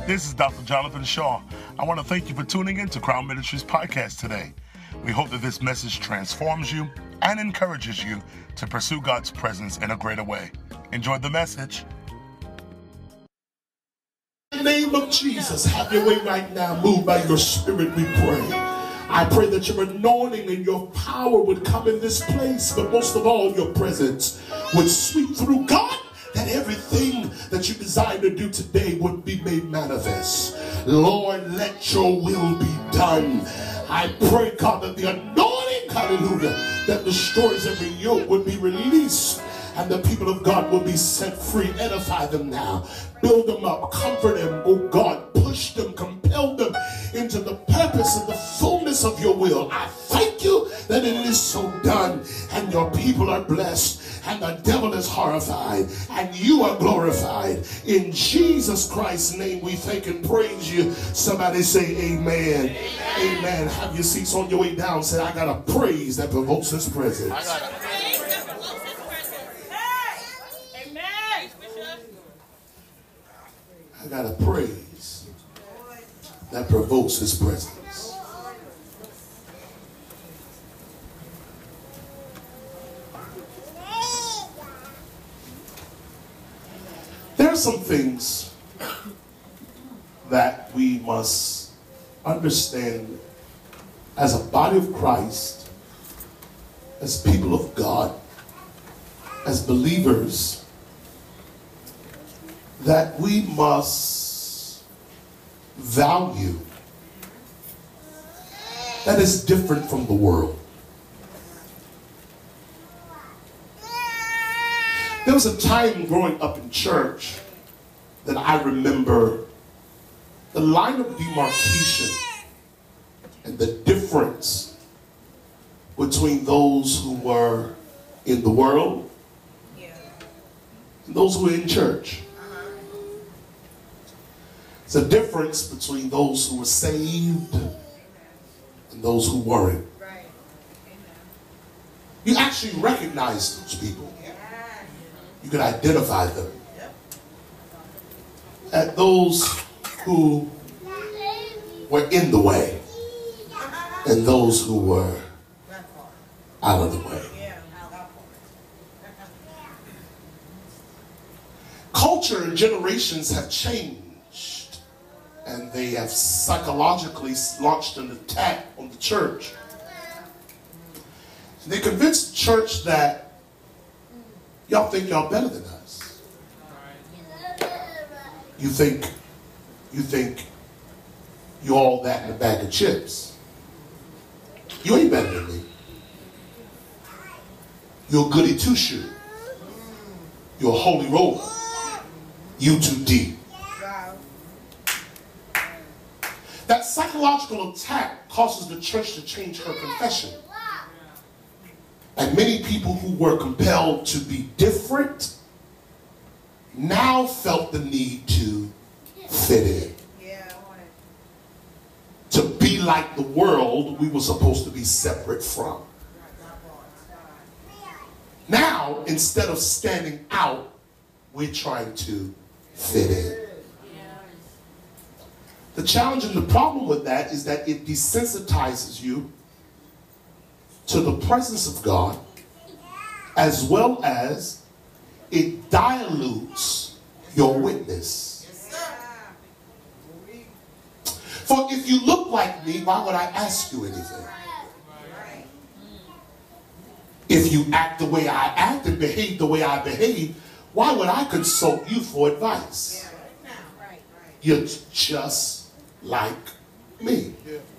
This is Dr. Jonathan Shaw. I want to thank you for tuning in to Crown Ministries podcast today. We hope that this message transforms you and encourages you to pursue God's presence in a greater way. Enjoy the message. In the name of Jesus, have your way right now. Move by your spirit, we pray. I pray that your anointing and your power would come in this place, but most of all, your presence would sweep through. God, that everything that you desire to do today would be made manifest. Lord, let your will be done. I pray, God, that the anointing, hallelujah, that destroys every yoke would be released, and the people of God will be set free. Edify them now. Build them up. Comfort them, oh God. Push them, compel them into the purpose and the fullness of your will. I thank you that it is so done, and your people are blessed, and the devil is horrified, and you are glorified. In Jesus Christ's name we thank and praise you. Somebody say amen. Amen. Amen. Have your seats on your way down. Say, I got a praise that provokes his presence. I got a praise that provokes his presence. Hey. Amen. I got a praise that provokes his presence. There are some things that we must understand as a body of Christ, as people of God, as believers, that we must value that is different from the world. There was a time growing up in church that I remember the line of demarcation and the difference between those who were in the world and those who were in church. It's a difference between those who were saved and those who weren't. You actually recognize those people. You can identify them. At those who were in the way and those who were out of the way. Culture and generations have changed, and they have psychologically launched an attack on the church. They convinced the church that y'all think y'all better than us. You think you all that in a bag of chips. You ain't better than me. You're a goody two-shoe. You're a holy roller. You too deep. That psychological attack causes the church to change her confession. And many people who were compelled to be different now felt the need to fit in. To be like the world we were supposed to be separate from. Now, instead of standing out, we're trying to fit in. The challenge and the problem with that is that it desensitizes you to the presence of God, as well as it dilutes your witness. For if you look like me, why would I ask you anything? If you act the way I act and behave the way I behave, why would I consult you for advice? You're just like me.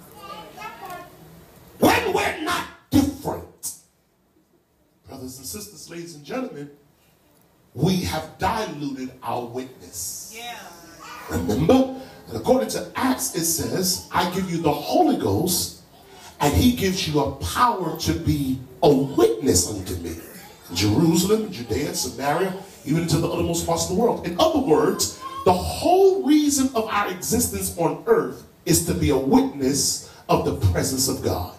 When we're not different, brothers and sisters, ladies and gentlemen, we have diluted our witness. Remember? And according to Acts, it says, I give you the Holy Ghost, and he gives you a power to be a witness unto me. In Jerusalem, Judea, Samaria, even to the uttermost parts of the world. In other words, the whole reason of our existence on earth is to be a witness of the presence of God.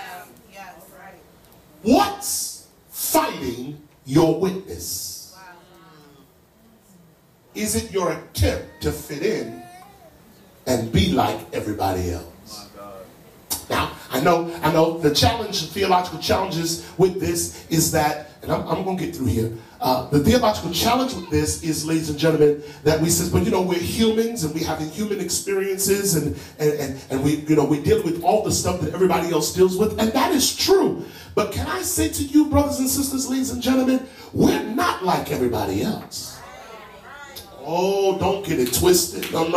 What's fighting your witness? Is it your attempt to fit in, and be like everybody else. Now, I know the challenge, the theological challenges with this is that, and I'm going to get through here. The theological challenge with this is, ladies and gentlemen, that we says, but you know, we're humans and we're having human experiences and we, you know, we're dealing with all the stuff that everybody else deals with, and that is true. But can I say to you, brothers and sisters, ladies and gentlemen, we're not like everybody else. Oh, don't get it twisted. No.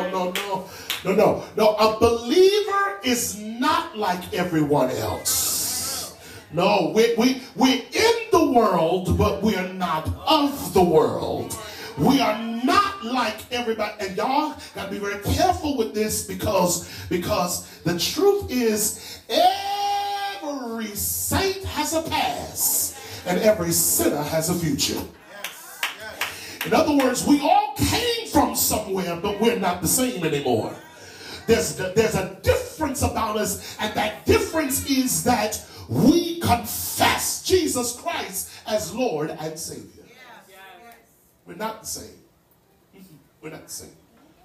A believer is not like everyone else. No, we're in the world, but we are not of the world. We are not like everybody. And y'all got to be very careful with this because the truth is every saint has a past and every sinner has a future. In other words, we all came from somewhere, but we're not the same anymore. There's a difference about us, and that difference is that we confess Jesus Christ as Lord and Savior. We're not the same. We're not the same.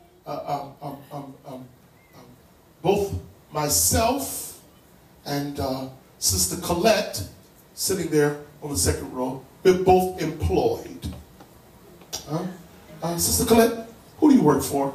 Both myself and Sister Colette, sitting there on the second row, we're both employed. Sister Colette, who do you work for?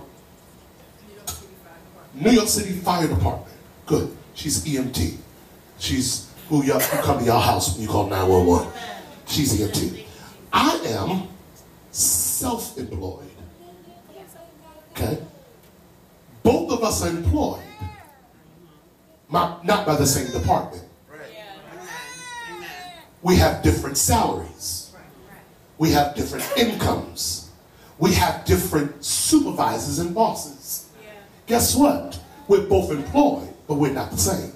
New York City Fire Department. Good. She's EMT. She's who come to your house when you call 911. She's EMT. I am self-employed. Okay? Both of us are employed. Not by the same department. We have different salaries. We have different incomes. We have different supervisors and bosses. Guess what? We're both employed, but we're not the same.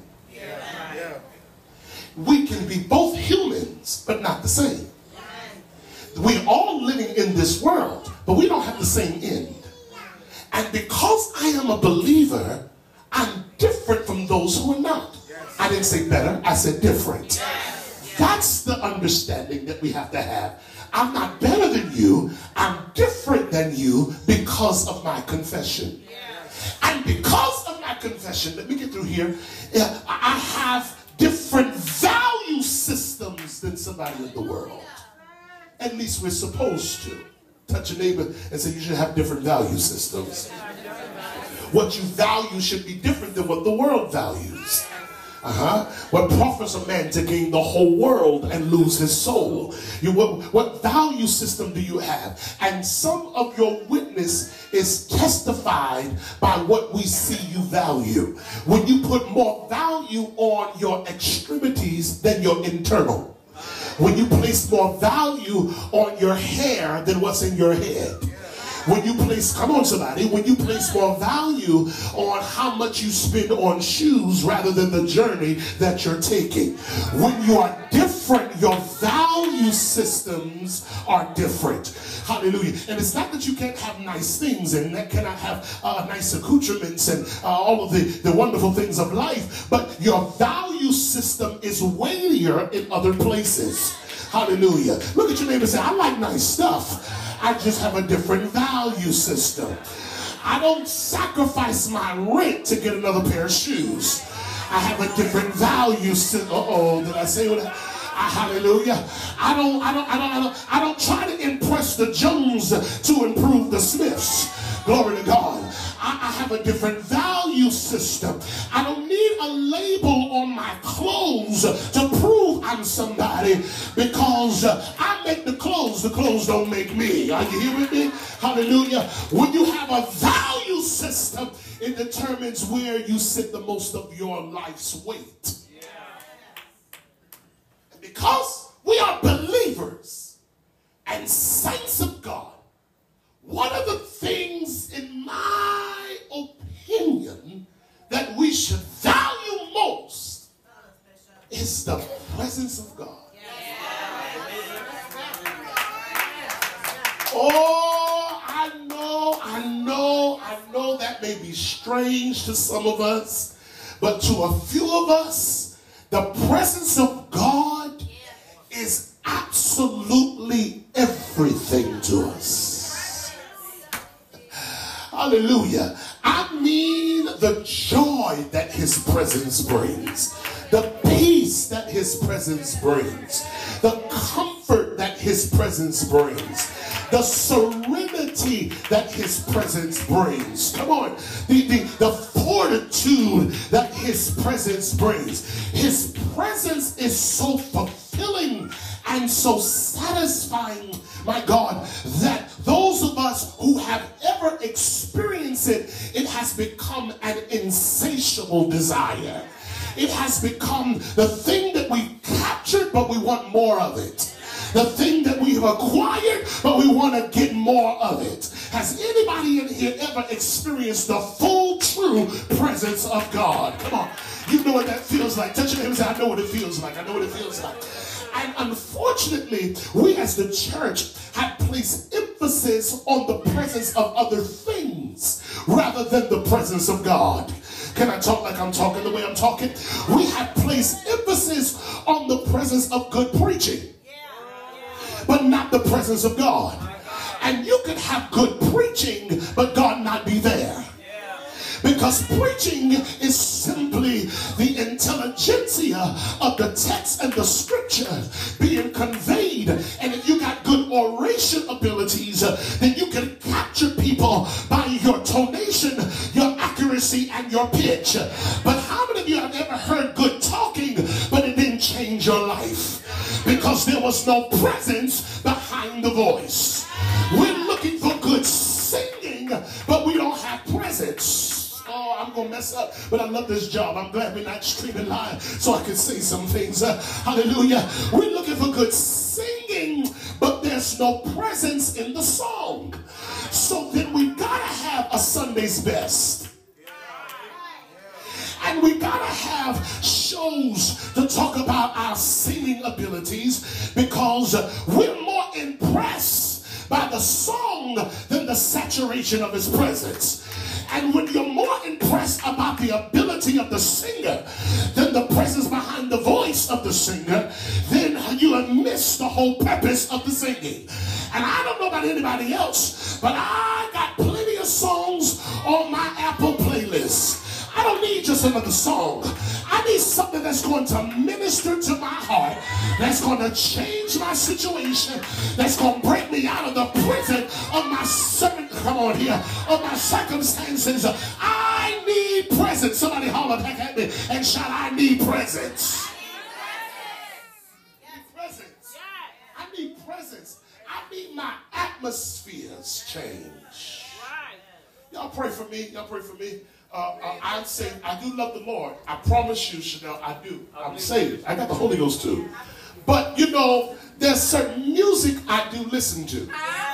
We can be both humans, but not the same. We're all living in this world, but we don't have the same end. And because I am a believer, I'm different from those who are not. I didn't say better, I said different. That's the understanding that we have to have. I'm not better than you, I'm different than you because of my confession. And because of my confession, let me get through here, I have different value systems than somebody in the world. At least we're supposed to. Touch your neighbor and say you should have different value systems. What you value should be different than what the world values. What profits a man to gain the whole world and lose his soul? What value system do you have? And some of your witness is testified by what we see you value. When you put more value on your extremities than your internal. When you place more value on your hair than what's in your head. When you place, come on somebody, when you place more value on how much you spend on shoes rather than the journey that you're taking. When you are different, your value systems are different. Hallelujah. And it's not that you can't have nice things and that cannot have nice accoutrements and all of the wonderful things of life, but your value system is weightier in other places. Hallelujah. Look at your neighbor and say, I like nice stuff. I just have a different value system. I don't sacrifice my rent to get another pair of shoes. I have a different value system. Did I say what? Hallelujah. I don't try to impress the Jones to improve the Smiths. Glory to God. I have a different value system. I don't need a label on my clothes to prove I'm somebody because I make the clothes don't make me. Are you hearing me? Hallelujah. When you have a value system, it determines where you sit the most of your life's weight. And because we are believers and saints of God, one of the things, in my opinion, that we should value most is the presence of God. Oh, I know that may be strange to some of us, but to a few of us, the presence of God is absolutely everything to us. Hallelujah. I mean the joy that his presence brings, the peace that his presence brings, the comfort that his presence brings, the serenity that his presence brings. Come on, the fortitude that his presence brings. His presence is so fulfilling and so satisfying, my God, that those of us who have ever experienced it, it has become an insatiable desire. It has become the thing that we've captured, but we want more of it. The thing that we have acquired, but we want to get more of it. Has anybody in here ever experienced the full, true presence of God? Come on. You know what that feels like. Touch your neighbor and say, I know what it feels like. I know what it feels like. And unfortunately, we as the church have placed emphasis on the presence of other things rather than the presence of God. Can I talk like I'm talking the way I'm talking? We have placed emphasis on the presence of good preaching, but not the presence of God. And you could have good preaching, but God not be there. Because preaching is simply the intelligentsia of the text and the scripture being conveyed. And if you got good oration abilities, then you can capture people by your tonation, your accuracy, and your pitch. But how many of you have ever heard good talking, but it didn't change your life? Because there was no presence behind the voice. We're looking for good singing, but we don't have presence. Oh, I'm going to mess up, but I love this job. I'm glad we're not streaming live so I can say some things. Hallelujah. We're looking for good singing, but there's no presence in the song. So then we got to have a Sunday's best. And we got to have shows to talk about our singing abilities because we're more impressed by the song than the saturation of his presence. And when you're more impressed about the ability of the singer than the presence behind the voice of the singer, then you have missed the whole purpose of the singing. And I don't know about anybody else, but I got plenty of songs on my Apple playlist. I don't need just another song. I need something that's going to minister to my heart, that's going to change my situation, that's going to break me out of the prison of my of my circumstances. I need presence. Somebody holler back at me and shout, I need presence. I need presence. I need my atmospheres change. Y'all pray for me. Y'all pray for me. I'm saying I do love the Lord. I promise you, Chanel, I do. I'm saved. I got the Holy Ghost too. But you know, there's certain music I do listen to.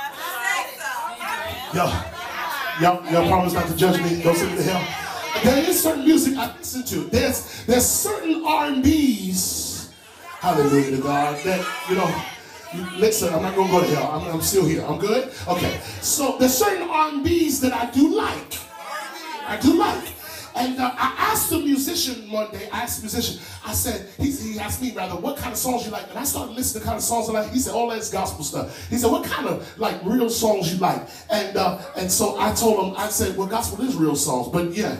Y'all promise not to judge me. Don't send me to hell. There is certain music I listen to. There's certain R&Bs. Hallelujah to God. That you know. Listen, I'm not gonna go to hell. I'm still here. I'm good. Okay. So there's certain R&Bs that I do like. And I asked the musician one day, I said, he asked me rather, what kind of songs you like? And I started listening to the kind of songs I like. He said, all that's gospel stuff. He said, what kind of like real songs you like? And so I told him, I said, well, gospel is real songs, but yeah.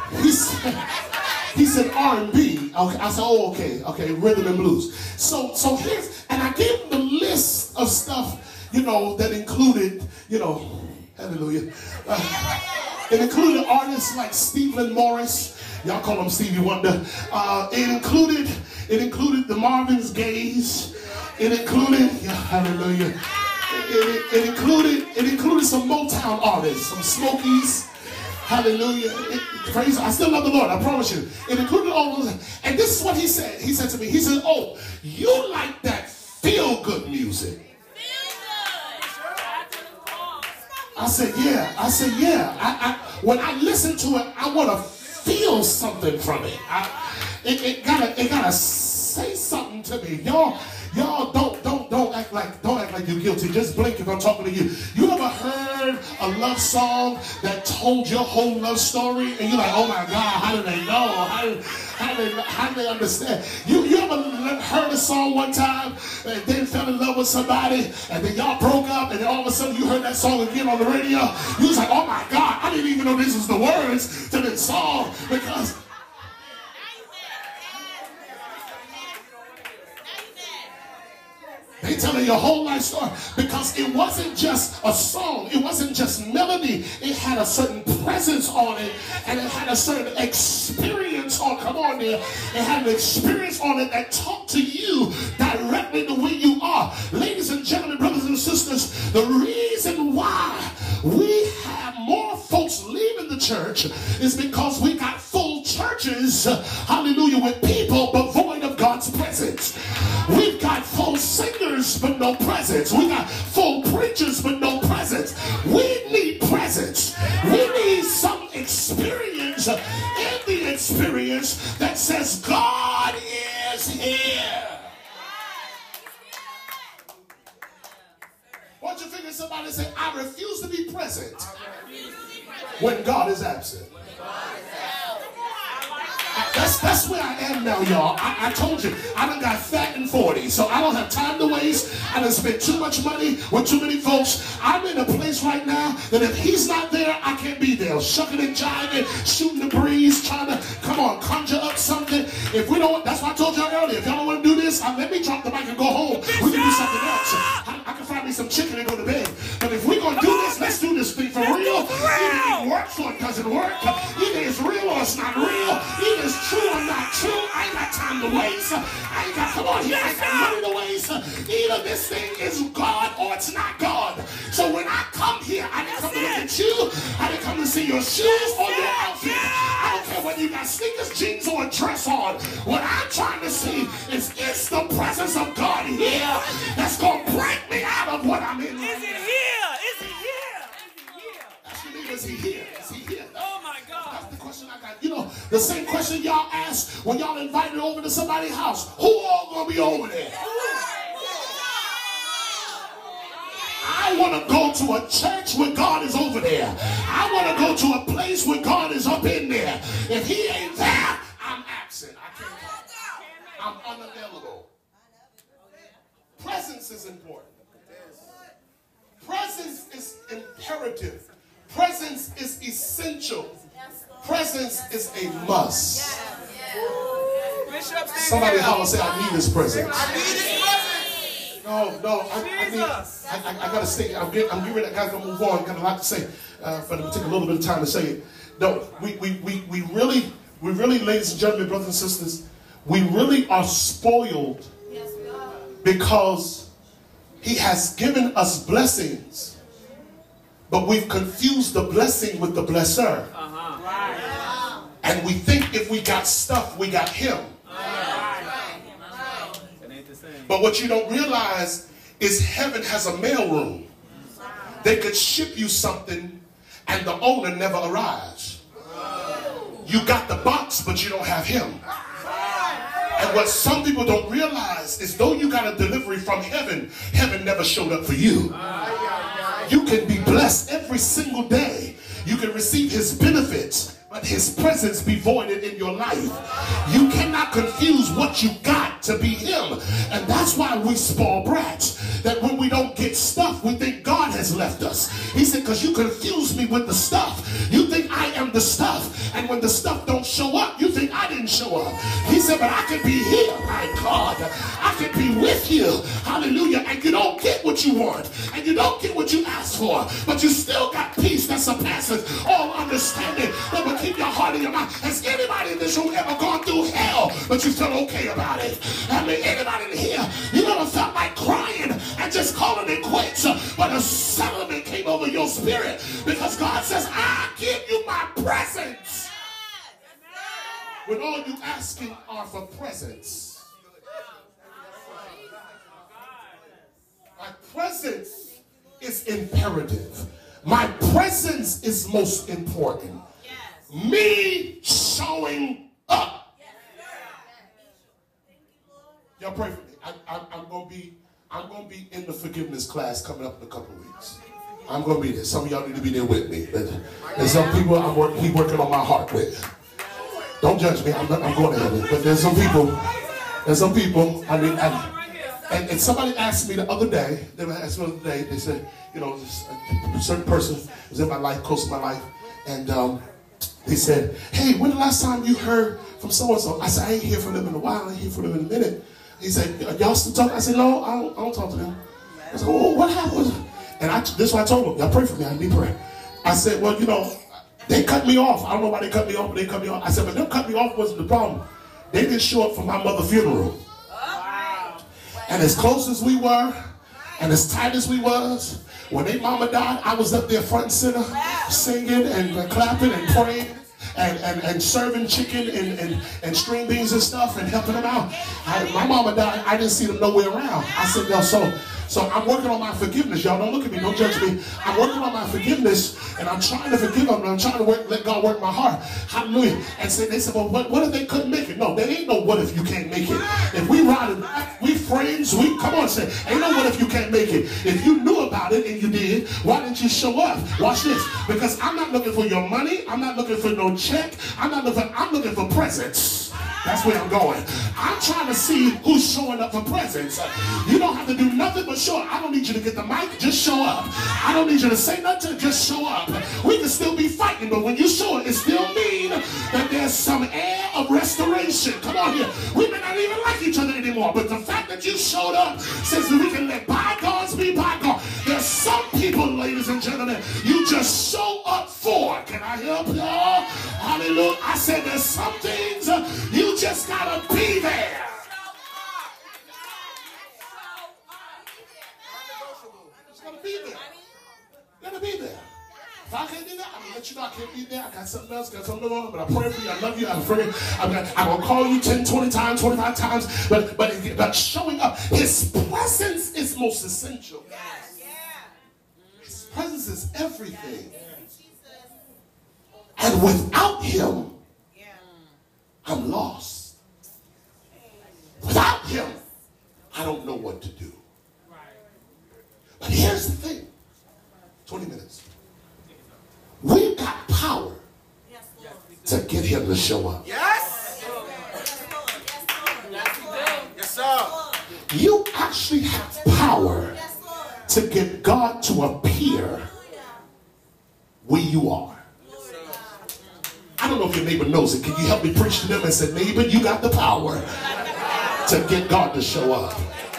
He said R&B. Okay. I said, oh, okay, rhythm and blues. So here's, and I gave him the list of stuff, you know, that included, you know, hallelujah. It included artists like Stephen Morris. Y'all call him Stevie Wonder. It included the Marvin Gaye's. It included, yeah, hallelujah. It included some Motown artists, some Smokies. Hallelujah. Praise. I still love the Lord, I promise you. It included all those. And this is what he said. He said to me, he said, oh, you like that feel-good music. I said, yeah. When I listen to it, I want to feel something from it. It gotta say something to me. Y'all don't don't act like you're guilty. Just blink if I'm talking to you. You ever heard a love song that told your whole love story, and you're like, oh my God, how did they know? How did they understand? You ever heard a song one time and then fell in love with somebody, and then y'all broke up, and then all of a sudden you heard that song again on the radio? You was like, oh my God, I didn't even know this was the words to this song, because they telling your whole life story, because it wasn't just a song, it wasn't just melody, it had a certain presence on it, and it had a certain experience on, come on there, it had an experience on it that talked to you directly the way you are. Ladies and gentlemen, brothers and sisters, the reason why we have more folks leaving the church is because we got full churches, hallelujah, with people but void of God's presence. We've got full singers but no presence. We got full preachers but no presence. We need presence. We need some experience in the experience that says God is here. Why don't you figure somebody and say, I refuse to be present when God is absent. That's where I am now, y'all. I told you, I done got fat and 40, so I don't have time to waste. I done spent too much money with too many folks. I'm in a place right now that if he's not there, I can't be there. Shucking and jiving, shooting the breeze, trying to, come on, conjure up something. If we don't, that's why I told y'all earlier, if y'all don't want to do this, let me drop the mic and go home. We can do something else. I can find me some chicken and go to bed. But if we're going to do this, let's do this thing for real. Either it works or it doesn't work. Either it's real or it's not real. Either it's true or not true. I ain't got time to waste. I ain't got, come on here, I ain't got money to waste. Either this thing is God or it's not God. So when I come here, I didn't come to look at you. I didn't come to see your shoes or your outfit. I don't care whether you got sneakers, jeans, or a dress on. What I'm trying to see is the presence of God here that's going to break me out of what I'm in. Is it here? Is he here? Ask me, is he here? Is he here? Oh my God. That's the question I got. You know, the same question y'all ask when y'all invited over to somebody's house. Who all gonna be over there? I want to go to a church where God is over there. I want to go to a place where God is up in there. If he ain't there, I'm absent. I can't come. I'm unavailable. Presence is important. Presence is imperative. Presence is essential. Presence is a must. Somebody holler, say, I need his presence. I need his presence. No, I gotta say, I'm getting ready, I gotta move on. Got a lot to say, but it'll take a little bit of time to say it. No, we really, ladies and gentlemen, brothers and sisters, we really are spoiled because he has given us blessings, but we've confused the blessing with the blesser. And we think if we got stuff, we got him. But what you don't realize is heaven has a mailroom. They could ship you something and the owner never arrives. You got the box, but you don't have him. And what some people don't realize is though you got a delivery from heaven, heaven never showed up for you. You can be blessed every single day. You can receive his benefits, but his presence be voided in your life. You cannot confuse what you got to be him. And that's why we spoil brats. That when we don't get stuff, we think God has left us. He said, because you confuse me with the stuff. You think I am the stuff. And when the stuff don't show up, you think I didn't show up. He said, but I can be here. My God, I can be with you. Hallelujah. And you don't get what you want. And you don't get what you ask for. But you still got peace that surpasses all understanding. That will keep your heart in your mind. Has anybody in this room ever gone through hell, but you felt okay about it? I mean, anybody in here, you never felt like crying and just calling it quits, but a settlement came over your spirit because God says, I give you my presence. When all you asking are for presence. My presence is imperative. My presence is most important. Me showing up. Y'all pray for me. I'm going to be I'm going to be in the forgiveness class coming up in a couple of weeks. I'm going to be there. Some of y'all need to be there with me. There's some people he's working on my heart with. Don't judge me. I'm going to heaven. But there's some people, and somebody asked me the other day, they said, you know, a certain person was in my life, close to my life, and they said, hey, when the last time you heard from so-and-so? I said, I ain't hear from them in a while. I ain't hear from them in a minute. He said, y'all still talk? I said, no, I don't talk to them. I said, well, what happened? And this is what I told them. Y'all pray for me. I need prayer. I said, well, you know, they cut me off. I don't know why they cut me off, but they cut me off. I said, but them cut me off wasn't the problem. They didn't show up for my mother's funeral. Wow. And as close as we were, and as tight as we was, when their mama died, I was up there front and center, singing and clapping and praying. And serving chicken and string beans and stuff and helping them out. My mama died. I didn't see them nowhere around. I said, no, so I'm working on my forgiveness. Y'all don't look at me. Don't judge me. I'm working on my forgiveness, and I'm trying to forgive them. And I'm trying to let God work my heart. Hallelujah. And they said, well, what if they couldn't make it? No, there ain't no what if you can't make it. If we ride it, we friends, come on, say, ain't no what if you can't make it. If you knew about it and you did, why didn't you show up? Watch this. Because I'm not looking for your money. I'm not looking for no check. I'm looking for presents. That's where I'm going. I'm trying to see who's showing up for presents. You don't have to do nothing but show up. I don't need you to get the mic, just show up. I don't need you to say nothing, just show up. We can still be fighting, but when you show up, it still means that there's some air of restoration. Come on here. We may not even like each other anymore, but the fact that you showed up says that we can let bygones be bygones. There's some people, ladies and gentlemen, you just show up for. Can I help y'all? Hallelujah. I said there's some things you just gotta be there. Just gotta be there. Gotta be there. If I can't do that, I'm gonna let you know I can't be there. I got something else, got something on, but I pray for you. I love you. I'm afraid I'm gonna call you 10, 20 times, 25 times. But showing up, His presence is most essential. His presence is everything. And without Him, I'm lost. Without Him, I don't know what to do. But here's the thing. 20 minutes. We've got power to get Him to show up. Yes. Yes, sir. You actually have power to get God to appear where you are. I don't know if your neighbor knows it. Can you help me preach to them and say, neighbor, you got the power to get God to show up.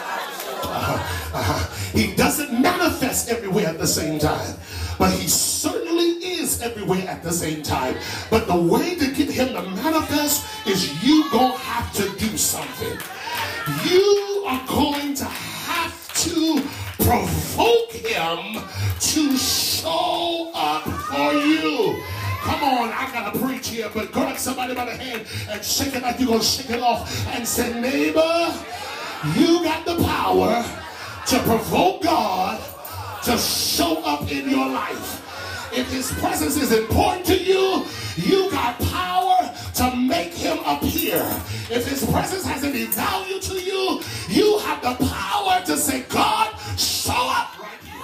He doesn't manifest everywhere at the same time, but He certainly is everywhere at the same time. But the way to get Him to manifest is you gonna have to do something. You are going to have to provoke Him to show up for you. Come on, I gotta preach here, but grab somebody by the hand and shake it like you're gonna shake it off and say, neighbor, you got the power to provoke God to show up in your life. If His presence is important to you, you got power to make Him appear. If His presence has any value to you, you have the power to say, God, show up right here.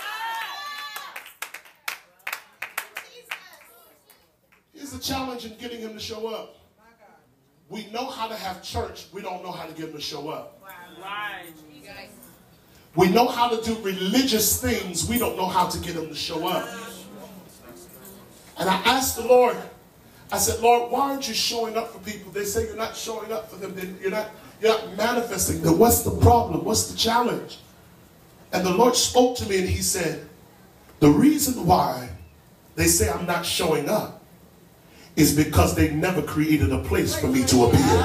Here's the challenge in getting Him to show up. We know how to have church. We don't know how to get Him to show up. Right. We know how to do religious things. We don't know how to get Him to show up. And I asked the Lord, I said, Lord, why aren't you showing up for people? They say you're not showing up for them. You're not manifesting them. What's the problem? What's the challenge? And the Lord spoke to me and He said, the reason why they say I'm not showing up is because they never created a place for me to appear.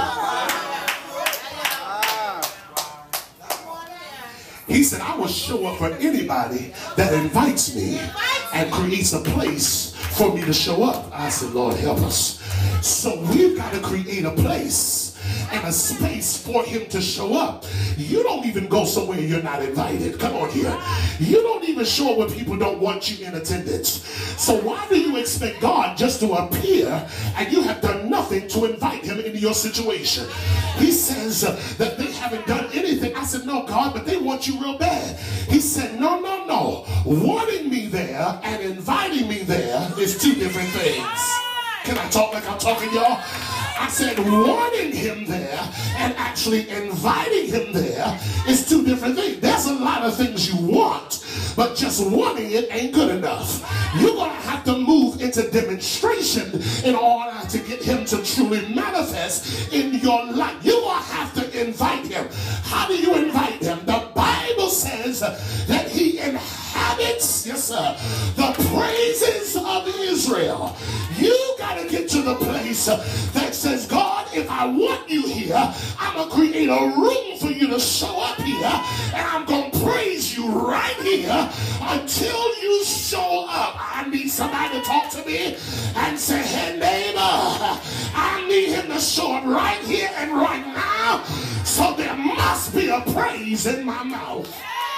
He said, I will show up for anybody that invites me and creates a place for me to show up. I said, Lord, help us. So we've got to create a place and a space for him to show up. You don't even go somewhere you're not invited. Come on here. You don't even show up when people don't want you in attendance. So why do you expect God just to appear and you have done nothing to invite him into your situation? He says that they haven't done anything. I said, no, God, but they want you real bad. He said, no. Wanting me there and inviting me there is two different things. Can I talk like I'm talking, y'all? I said wanting him there and actually inviting him there is two different things. There's a lot of things you want, but just wanting it ain't good enough. You're going to have to move into demonstration in order to get him to truly manifest in your life. You're going to have to invite him. How do you invite him? The Bible says that he inhabits, yes sir, the praises of Israel. You got to get to the place that says, God, if I want you here, I'm going to create a room for you to show up here, and I'm going to praise you right here until you show up. I need somebody to talk to me and say, hey neighbor, I need him to show up right here and right now, so there must be a praise in my mouth.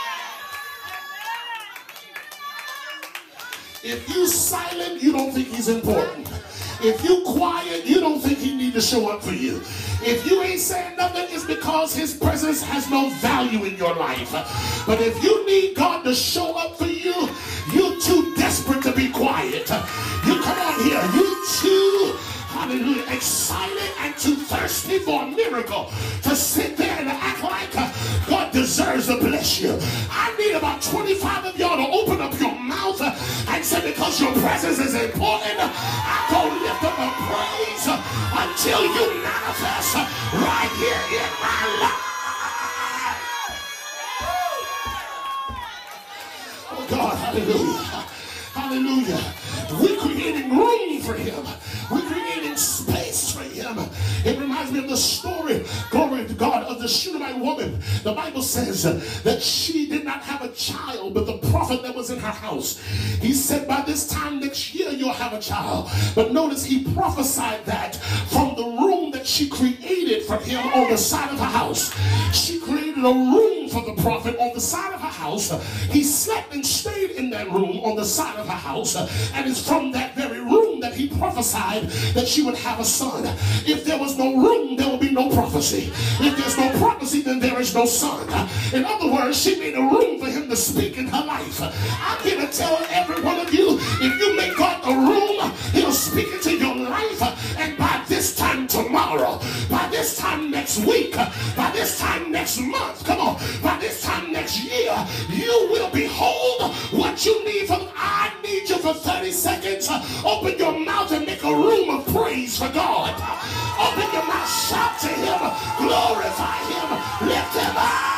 If you silent, you don't think he's important. If you quiet, you don't think he need to show up for you. If you ain't saying nothing, it's because his presence has no value in your life. But if you need God to show up for you, you're too desperate to be quiet. You come on here, you too, hallelujah, excited and too thirsty for a miracle to sit there and act like God deserves to bless you. I need about 25 of y'all to open up your mouth and say, because your presence is important, I'm going to lift up a praise until you manifest right here in my life. Oh God, hallelujah. Hallelujah. We're creating room for him. We're creating space for him. It reminds me of the story, glory to God, of the Shunammite woman. The Bible says that she did not have a child, but the prophet that was in her house, he said, by this time next year you'll have a child. But notice he prophesied that from the room that she created for him on the side of her house. She created a room for the prophet on the side of her house. He slept and stayed in that room on the side of her house, and it's from that very room that he prophesied that she would have a son. If there was no room, there will be no prophecy. If there's no prophecy, then there is no son. In other words, she made a room for him to speak in her life. I'm here to tell every one of you, if you make God a room, he'll speak into your life. And by this time tomorrow, by this time next week, by this time next month, come on, by this time next year, you will behold what you need. I need you for 30 seconds. Open your mouth and make a room of praise for God. Open your mouth, shout to him, glorify him, lift him up.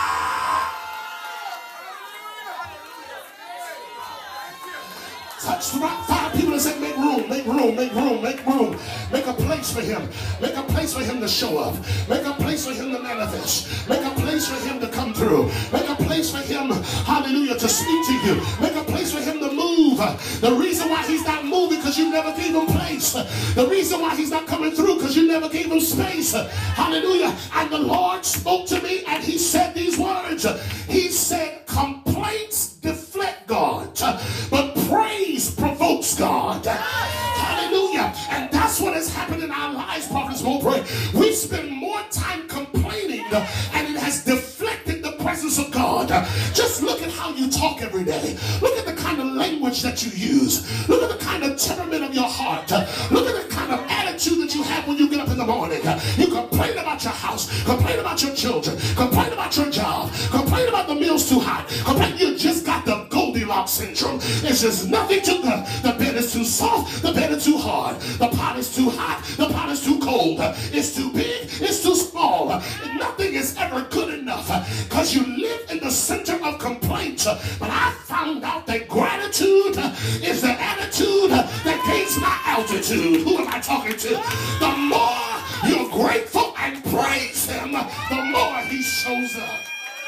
Touch 5 people and say, make room, make room, make room, make room. Make a place for him. Make a place for him to show up. Make a place for him to manifest. Make a place for him to come through. Make a place for him, hallelujah, to speak to you. Make a place for him to move. The reason why he's not moving because you never gave him place. The reason why he's not coming through because you never gave him space. Hallelujah. And the Lord spoke to me and he said these words. He said, complaints deflect God, but praise provokes God. Hallelujah. And that's what has happened in our lives, Prophetess Mowbray. We spend more time complaining and it has deflected the presence of God. Just look at how you talk every day. Look at the kind of language that you use. Look at the kind of temperament of your heart. Look at the kind of attitude that you have when you get up in the morning. You complain about your house, complain about your children, complain about your job, complain about the meals too hot, complain you just got the Goldilocks syndrome. It's just nothing to the bed is too soft, the bed is too hard, the pot is too hot, the pot is too cold, it's too big, it's too small. Nothing is ever good enough because you live in the center of complaint. But I found out that gratitude is the attitude that gains my altitude. Who am I talking to? The more you're grateful and praise him, the more he shows up.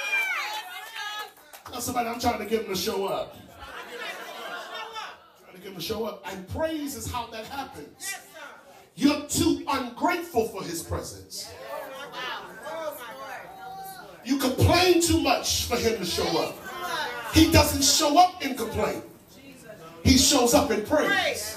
Tell somebody, I'm trying to get him to show up. I'm trying to get him to show up. And praise is how that happens. You're too ungrateful for his presence. You complain too much for him to show up. He doesn't show up in complaint. He shows up in praise.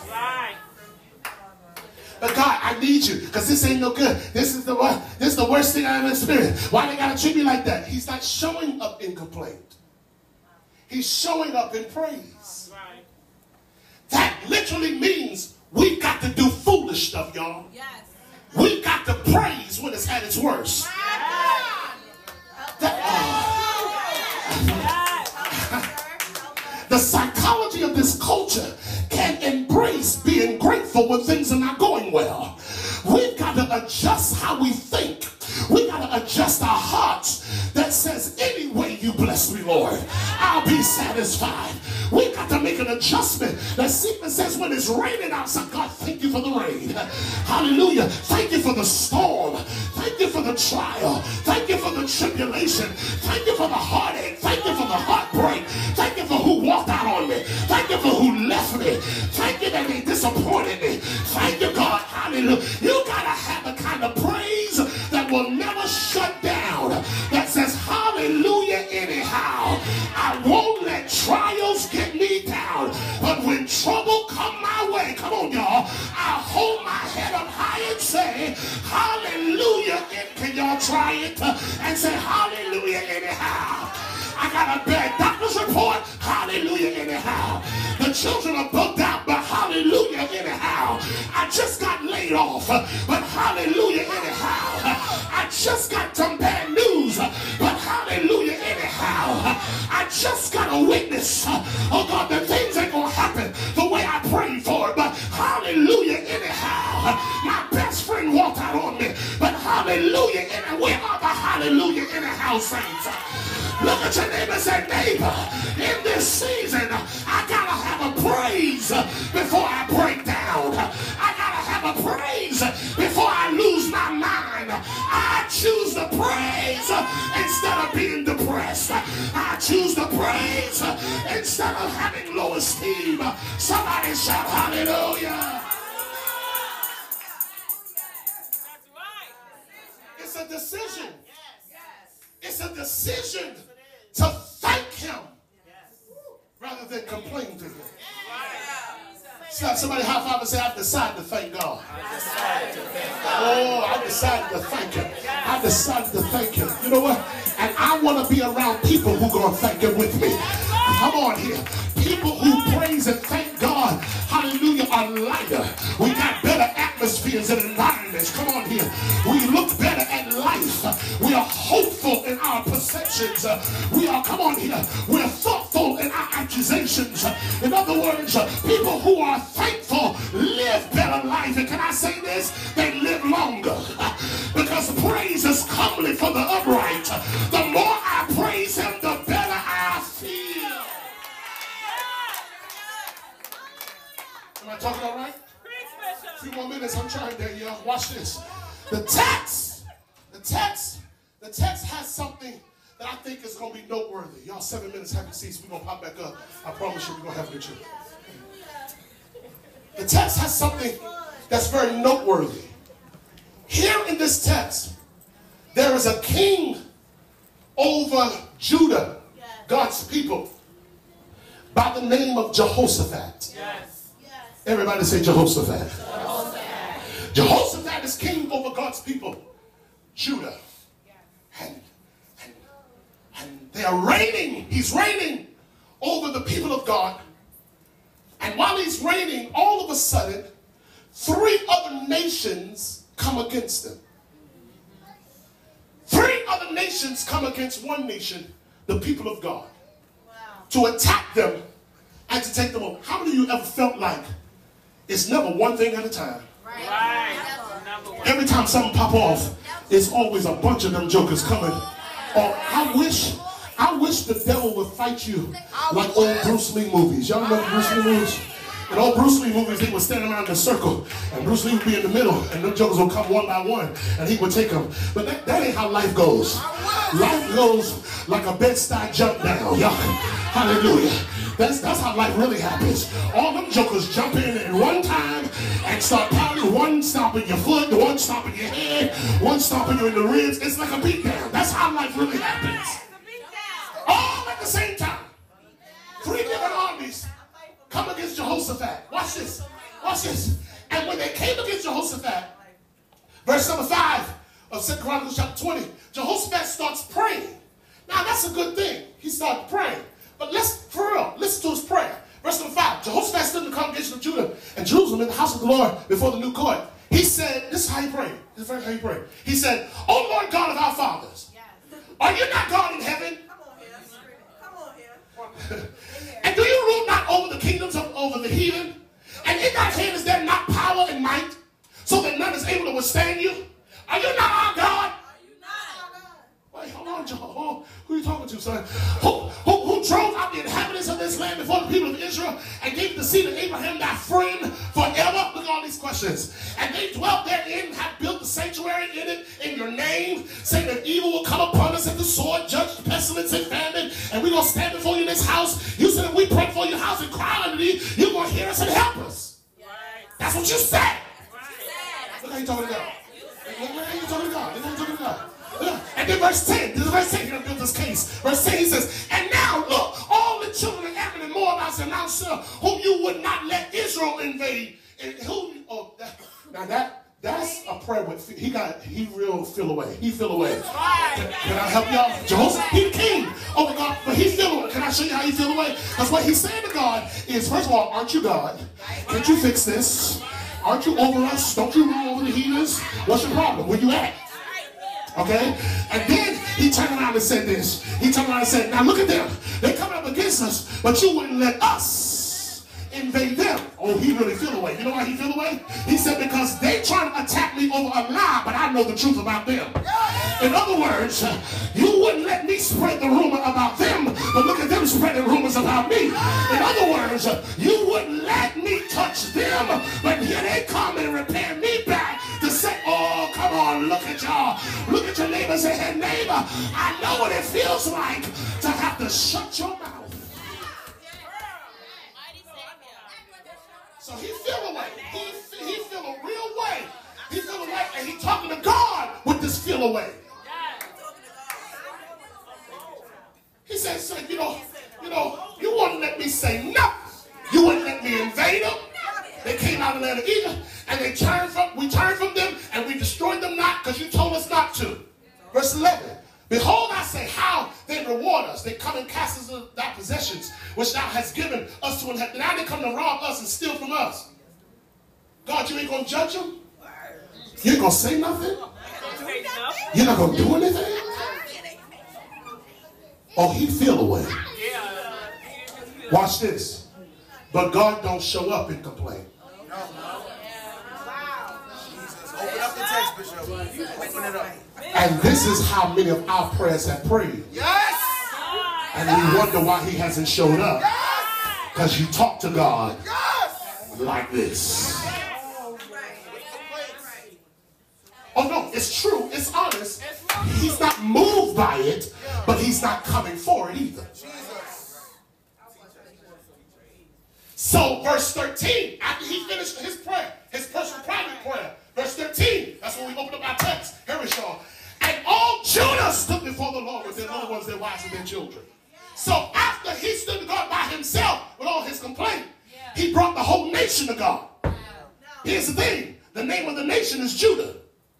But God, I need you because this ain't no good. This is the worst thing I ever experienced. Why they gotta treat me like that? He's not showing up in complaint. He's showing up in praise. That literally means we've got to do foolish stuff, y'all. Yes. We've got to praise when it's at its worst. The psychology of this culture can embrace being grateful when things are not going well. We've got to adjust how we think. We've got to adjust our hearts that says, any way you bless me, Lord, I'll be satisfied. We've got to make an adjustment that says when it's raining outside, God, thank you for the rain. Hallelujah. Thank you for the storm. Thank you for the trial. Thank you for the tribulation. Thank you for the heartache. Thank you for the heartbreak. Thank you for who walked out on me. Thank you for who left me. Thank you that they disappointed me. Thank you, God. Hallelujah. You got to have a kind of praise that will never shut down. That says, hallelujah anyhow. I won't let trials get me down. But when trouble come my way, come on, y'all, I'll hold my head up high and say, hallelujah. Can y'all try it? And say, hallelujah anyhow. I got a bad doctor's report. Hallelujah anyhow. The children are booked out, but hallelujah anyhow. I just got laid off, but hallelujah anyhow. I just got some bad news, but hallelujah anyhow. I just got a witness, oh God, that things ain't gonna happen the way I prayed for it, but hallelujah anyhow. My best friend walked out on me, but hallelujah anyhow. Where are the hallelujah anyhow saints? Look at your neighbor and say, neighbor, in this season, I gotta have a praise before I break down. I gotta have a praise before I lose my mind. I choose the praise instead of being depressed. I choose the praise instead of having low esteem. Somebody shout hallelujah. That's right. It's a decision. It's a decision to thank him rather than complain to him. Slap somebody high five and say, I've decided to thank God. Oh, I decided to thank him. I decided to thank him. You know what? And I want to be around people who are going to thank him with me. Come on here. People who praise and thank God, hallelujah, are lighter. We got better atmospheres and environments. Come on here. We look better at life. We are hopeful in our perceptions. We are, come on here, we're thoughtful in our accusations. In other words, people who are thankful live better life. And can I say this? They live longer. Because praise is comely for the upright. The more I praise him, the better I feel. Am I talking all right? A few more minutes, I'm trying there, y'all. Watch this. The text has something that I think is going to be noteworthy. Y'all, 7 minutes, have your seats. We're going to pop back up. I promise you we're going to have a good church. The text has something that's very noteworthy. Here in this text, there is a king over Judah, God's people, by the name of Jehoshaphat. Yes. Everybody say Jehoshaphat. Jehoshaphat is king over God's people, Judah. And they are reigning. He's reigning over the people of God. And while he's reigning, all of a sudden, 3 other nations come against him. 3 other nations come against one nation, the people of God, to attack them and to take them over. How many of you ever felt like it's never one thing at a time? Every time something pop off, it's always a bunch of them jokers coming. Or I wish the devil would fight you like old Bruce Lee movies. Y'all remember Bruce Lee movies? In old Bruce Lee movies, they would stand around in a circle, and Bruce Lee would be in the middle, and them jokers would come one by one, and he would take them. But that ain't how life goes. Life goes like a Bed-Stuy jump down. Y'all, hallelujah. That's how life really happens. All them jokers jump in at one time and start pounding, one stomping your foot, the one stomping your head, one stomping you in the ribs. It's like a beatdown. That's how life really happens. All at the same time. 3 different armies come against Jehoshaphat. Watch this. Watch this. And when they came against Jehoshaphat, verse number 5 of 2 Chronicles chapter 20, Jehoshaphat starts praying. Now that's a good thing. He started praying. But for real, listen to his prayer. Verse number 5, Jehoshaphat stood in the congregation of Judah and Jerusalem in the house of the Lord before the new court. He said, this is how he prayed. This is how he prayed. He said, O Lord God of our fathers, are you not God in heaven? Come on here. And do you rule not over the kingdoms over the heathen? And in thy hand is there not power and might, so that none is able to withstand you? Are you not our God? Wait, hold on, Joe. Who are you talking to, son? Who drove out the inhabitants of this land before the people of Israel and gave the seed of Abraham thy friend forever? Look at all these questions. And they dwelt therein, have built the sanctuary in it, in your name, saying that evil will come upon us at the sword, judge, pestilence, and famine, and we're going to stand before you in this house. You said if we pray for your house and cry unto thee, you're going to hear us and help us. Right. That's what you said. Right. Look how you talking to God. Look how you talking to God. Look how you talking to God. And then verse 10, this is verse 10, you're going to build this case. Verse 10, he says, and now look, all the children of Ammon and Moabites and Mount Seir, whom you would not let Israel invade. And that's a prayer with, he real feel away. He feel away. Can I help y'all? Jehoshaphat, he the king. Oh my God, but he feel away. Can I show you how he feel away? Because what he's saying to God is, first of all, aren't you God? Can't you fix this? Aren't you over us? Don't you rule over the heathens? What's your problem? Where you at? Okay? And then he turned around and said this. He turned around and said, now look at them. They're coming up against us, but you wouldn't let us invade them. Oh, he really feel away. You know why he feel away? He said, because they trying to attack me over a lie, but I know the truth about them. In other words, you wouldn't let me spread the rumor about them, but look at them spreading rumors about me. In other words, you wouldn't let me touch them, but here they come and repair me back to say, oh, come on, look at y'all. Look at your neighbor and say, hey, neighbor, I know what it feels like to have to shut your mouth. So he feel away. He feel a real way. He feel away, and he talking to God with this feel away. He says, so, you wouldn't let me say nothing. You wouldn't let me invade them. They came out of the land of Egypt, and we turned from them, and we destroyed them not, because you told us not to. Verse 11. Behold, I say, how they reward us. They come and cast us into thy possessions, which thou hast given us to inherit. Now they come to rob us and steal from us. God, you ain't going to judge them? You ain't going to say nothing? You're not going to do anything? Oh, he feel away. Watch this. But God don't show up and complain. Open up the text, Bishop. Open it up. And this is how many of our prayers have prayed. Yes! And we wonder why he hasn't showed up. Because you talk to God like this. Oh no, it's true, it's honest. He's not moved by it, but he's not coming for it either. So verse 13, after he finished his prayer, his personal private prayer, verse 13, that's when we open up our text. Here we go. And all Judah stood before the Lord with their little ones, their wives, and their children. So after he stood to God by himself with all his complaint, he brought the whole nation to God. Here's the thing. The name of the nation is Judah.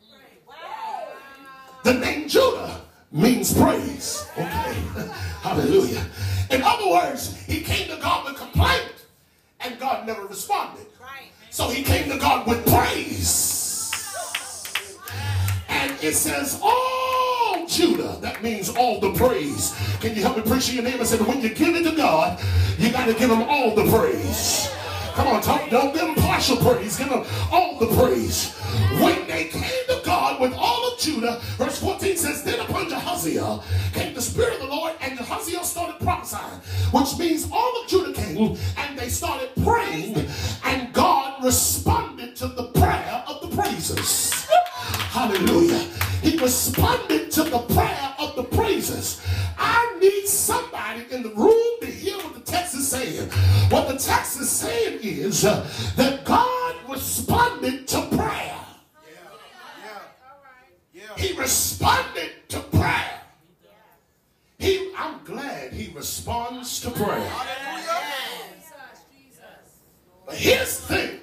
The name Judah means praise. Okay. Hallelujah. In other words, he came to God with complaint, and God never responded. So he came to God with praise. And it says, all Judah, that means all the praise. Can you help me preach to your neighbor? Say, when you give it to God, you got to give him all the praise. Come on, don't give him partial praise. Give him all the praise. When they came to God with all of Judah, verse 14 says, then upon Jehaziel came the Spirit of the Lord, and Jehaziel started prophesying, which means all of Judah came, and they started praying, and God responded to the prayer of the praisers. Hallelujah. He responded to the prayer of the praisers. I need somebody in the room to hear what the text is saying. is that God responded to prayer. He responded to prayer. I'm glad he responds to prayer. But here's the thing.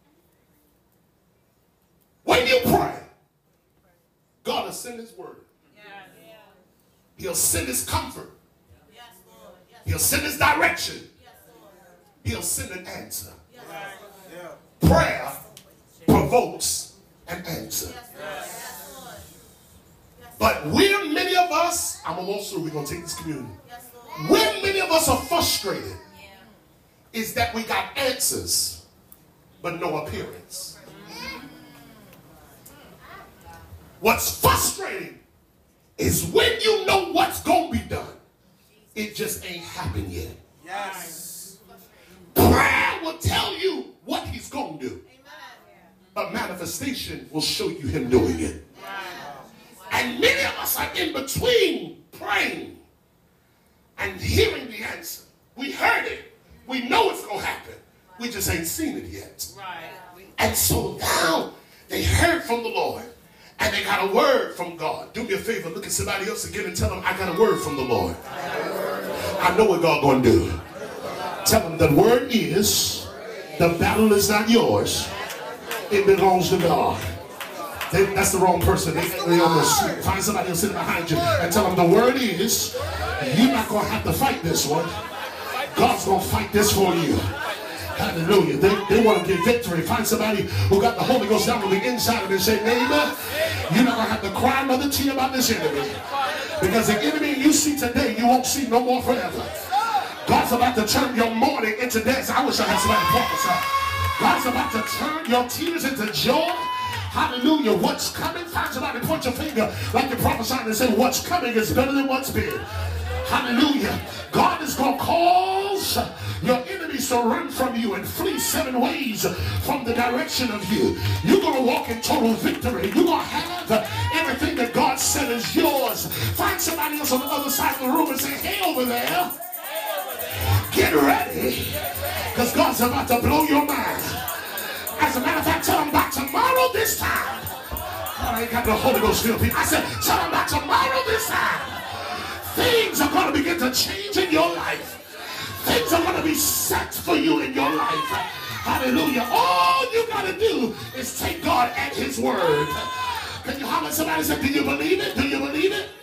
When you pray, God will send his word. He'll send his comfort. He'll send his direction. He'll send an answer. Prayer provokes an answer. But when many of us, I'm almost through, we're going to take this communion. When many of us are frustrated, is that we got answers, but no appearance. What's frustrating is when you know what's going to be done, it just ain't happened yet. Yes. Prayer will tell you what he's going to do. But manifestation will show you him doing it. And many of us are in between praying and hearing the answer. We heard it. We know it's going to happen. We just ain't seen it yet. And so now they heard from the Lord. And they got a word from God. Do me a favor. Look at somebody else again and tell them, I got a word from the Lord. I know what God going to do. Tell them the word is, the battle is not yours. It belongs to God. That's the wrong person. They almost find somebody else sitting behind you and tell them the word is, you're not going to have to fight this one. God's going to fight this for you. Hallelujah. They want to get victory. Find somebody who got the Holy Ghost down on the inside of them and say, neighbor, you're not going to have to cry another tear about this enemy. Because the enemy you see today, you won't see no more forever. God's about to turn your mourning into dance. I wish I had somebody prophesy. God's about to turn your tears into joy. Hallelujah. What's coming? Find somebody, point your finger like you're prophesying and say, what's coming is better than what's been. Hallelujah. God is going to cause your enemies to run from you and flee 7 ways from the direction of you. You're going to walk in total victory. You're going to have everything that God said is yours. Find somebody else on the other side of the room and say, hey, over there, get ready, because God's about to blow your mind. As a matter of fact, tell them by tomorrow this time. I ain't got the Holy Ghost still. I said, tell them by tomorrow this time. Things are going to begin to change in your life. Things are going to be set for you in your life. Hallelujah. All you got to do is take God at his word. Can you holler at somebody and say, do you believe it? Do you believe it?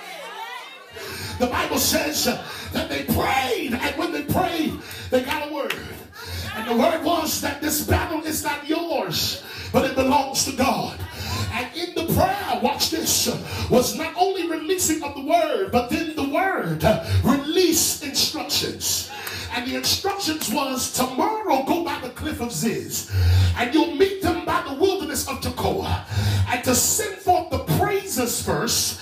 The Bible says that they prayed, and when they prayed, they got a word. And the word was that this battle is not yours, but it belongs to God. And in the prayer, watch this, was not only releasing of the word, but then the word released instructions. And the instructions was, tomorrow go by the cliff of Ziz, and you'll meet them by the wilderness of Tekoa, and to send forth the praises first,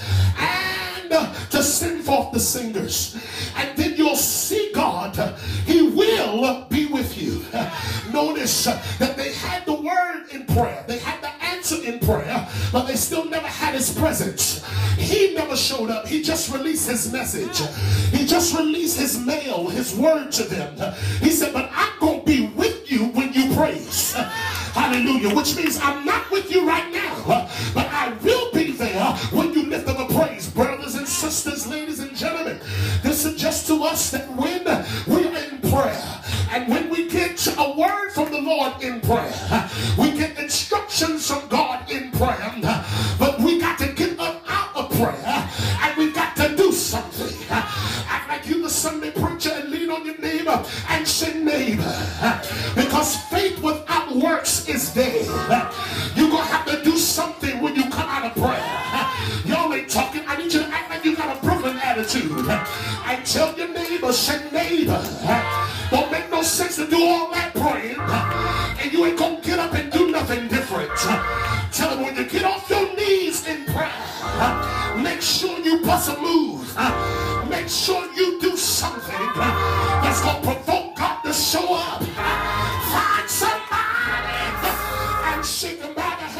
and to send forth the singers. And then you'll see God, he will be with you. Notice that they had the word in prayer. They had the answer in prayer, but they still never had his presence. He never showed up. He just released his message. He just released his mail, his word to them. He said, but I'm going to be with you when you praise. Hallelujah. Which means I'm not with you right now, but I will be there when you lift up a praise. Brothers and sisters, ladies and gentlemen, this suggests to us that when we're in prayer, and when we get a word from the Lord in prayer, we get instructions from God in prayer, but we got to get up out of prayer, and we got to do something. Act like you the Sunday preacher and lean on your neighbor and say, neighbor, because faith without works is dead. You're going to have to do something when you come out of prayer. Y'all ain't talking. I need you to act like you got a Brooklyn attitude. And tell your neighbor, say, neighbor, don't make no sense to do all that praying, and you ain't going to get up and do nothing different. Tell them when you get off your knees in prayer, make sure you bust a move. Make sure you do something that's going to provoke God to show up. Find somebody and shake them by the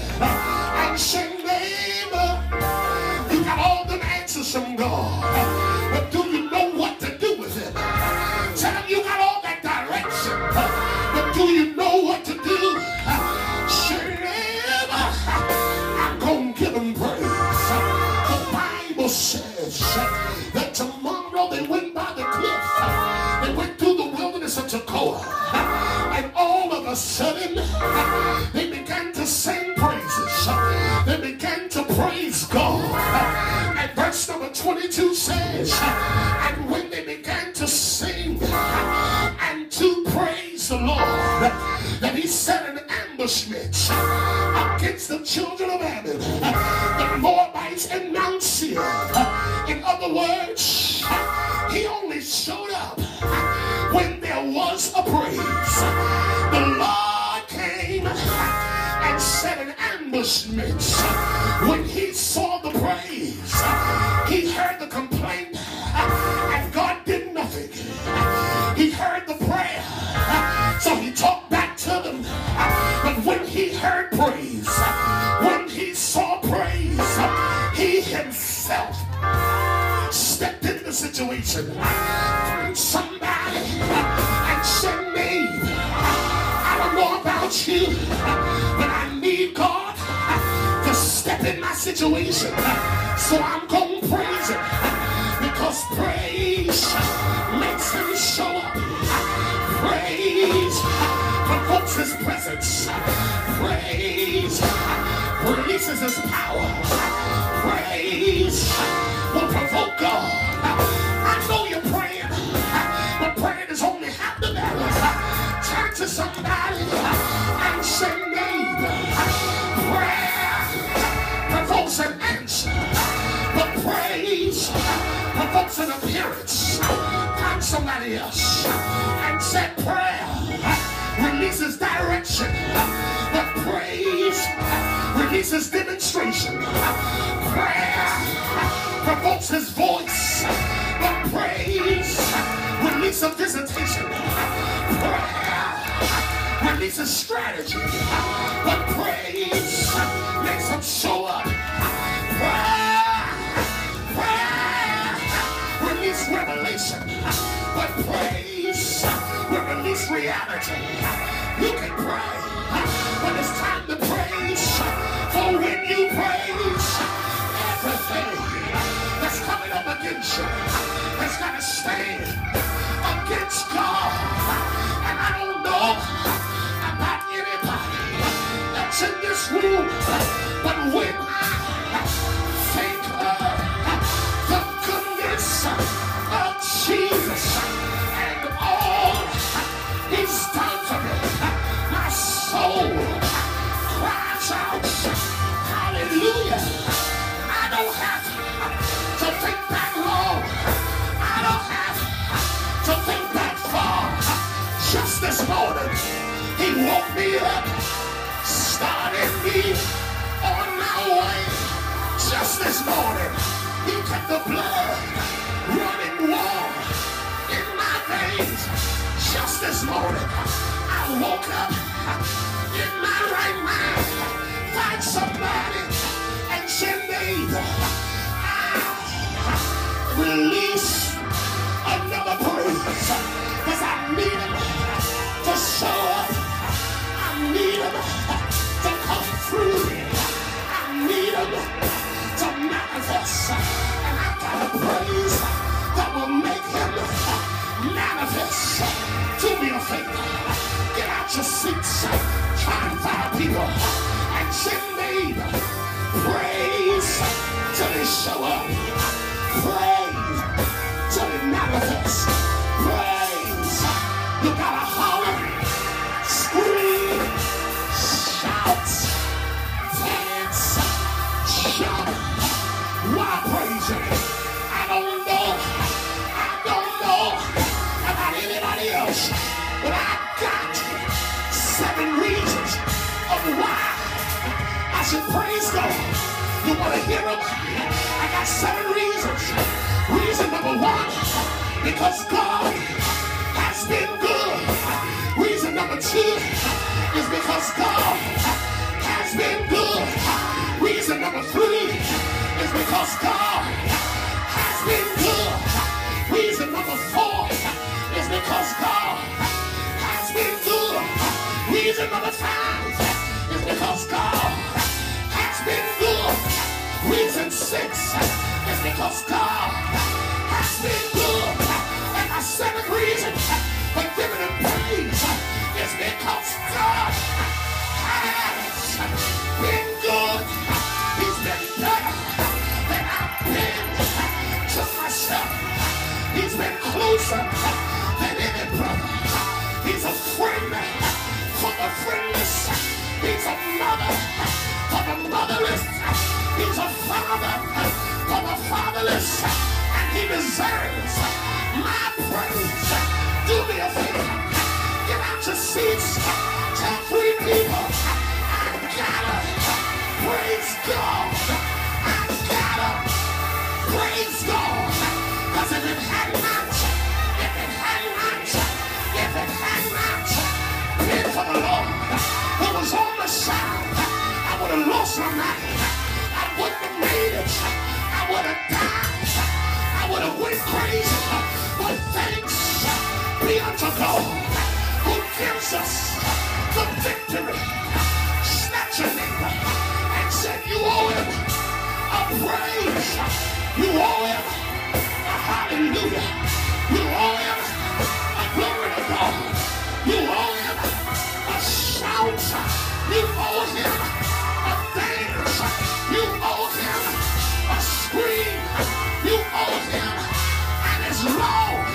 hand and say, neighbor, you got all them answers from God, but do you know what to do with it? Tell them you got all that direction, but a sudden, they began to sing praises. They began to praise God. And verse number 22 says, and when they began to sing and to praise the Lord, that he set an ambushment against the children of Ammon, the Moabites and Mount Seir. In other words, he only showed up when there was a praise. The Lord came and set an ambushment. When he saw the praise, he heard the complaint, and God did nothing. He heard the prayer, so he talked back to them. But when he heard praise, when he saw praise, he himself stepped into the situation. Somebody and said, "Name, I don't know about you, but I need God to step in my situation. So I'm going to praise him, because praise makes him show up. Praise provokes his presence. Praise releases his power. Praise will provoke God." I know you're praying, but praying is only half the battle. Turn to somebody and say, "Neighbor, prayer provokes an answer, but praise provokes an appearance." Find somebody else and say, "Prayer releases direction, but praise releases demonstration. Prayer provokes his voice, but praise releases a visitation. Prayer releases strategy, but praise makes him show up. Prayer releases revelation, but praise will release reality." You can pray, but it's time to praise. For when you praise, everything that's coming up against you has got to stand against God. And I don't know about anybody that's in this room, but when I think of the goodness of Jesus and all he's done for me, my soul cries out, hallelujah. I don't have to think back long. I don't have to think back far. Just this morning, he woke me up, started me on my way. Just this morning, he kept the blood running warm in my veins. Just this morning, I woke up in my right mind. Find somebody and say, "Neighbor, release another praise, because I need him to show up. I need him to come through. I need him to manifest. And I got a praise that will make him manifest." Do me a favor. Get out your seats. Try and find people and say, "Neighbor, praise till they show up. Praise till they manifest. Praise." You gotta holler, scream, shout, dance, jump. Why praise him? I don't know about anybody else, but I got 7 reasons of why I should praise God. You want to hear them? I got 7 reasons. Reason number 1, because God has been good. Reason number 2 is because God has been good. Reason number 3 is because God has been good. Reason number 4 is because God has been good. Reason number 5 is because God has been good. Reason 6 is because God has been good. And my 7th reason for giving him praise It's because God has been good. He's been better than I've been to myself. He's been closer than any brother. He's a friend for the friendless. He's a mother for the motherless. He's a father for the fatherless. And he deserves my praise. Do me a favor. Get out your seats. Tell 3 people, I gotta praise God. I gotta praise God. Because if it had not been for the Lord who was on the side, I would have lost my mind. I wouldn't have made it. I would have died. I would have went crazy. But thanks be unto God who gives us the victory. Snatch your neighbor and said, you owe him a praise. You owe him a hallelujah. You owe him a glory to God. You owe him a shout. You owe him a dance. You owe him a scream. You owe him. And as long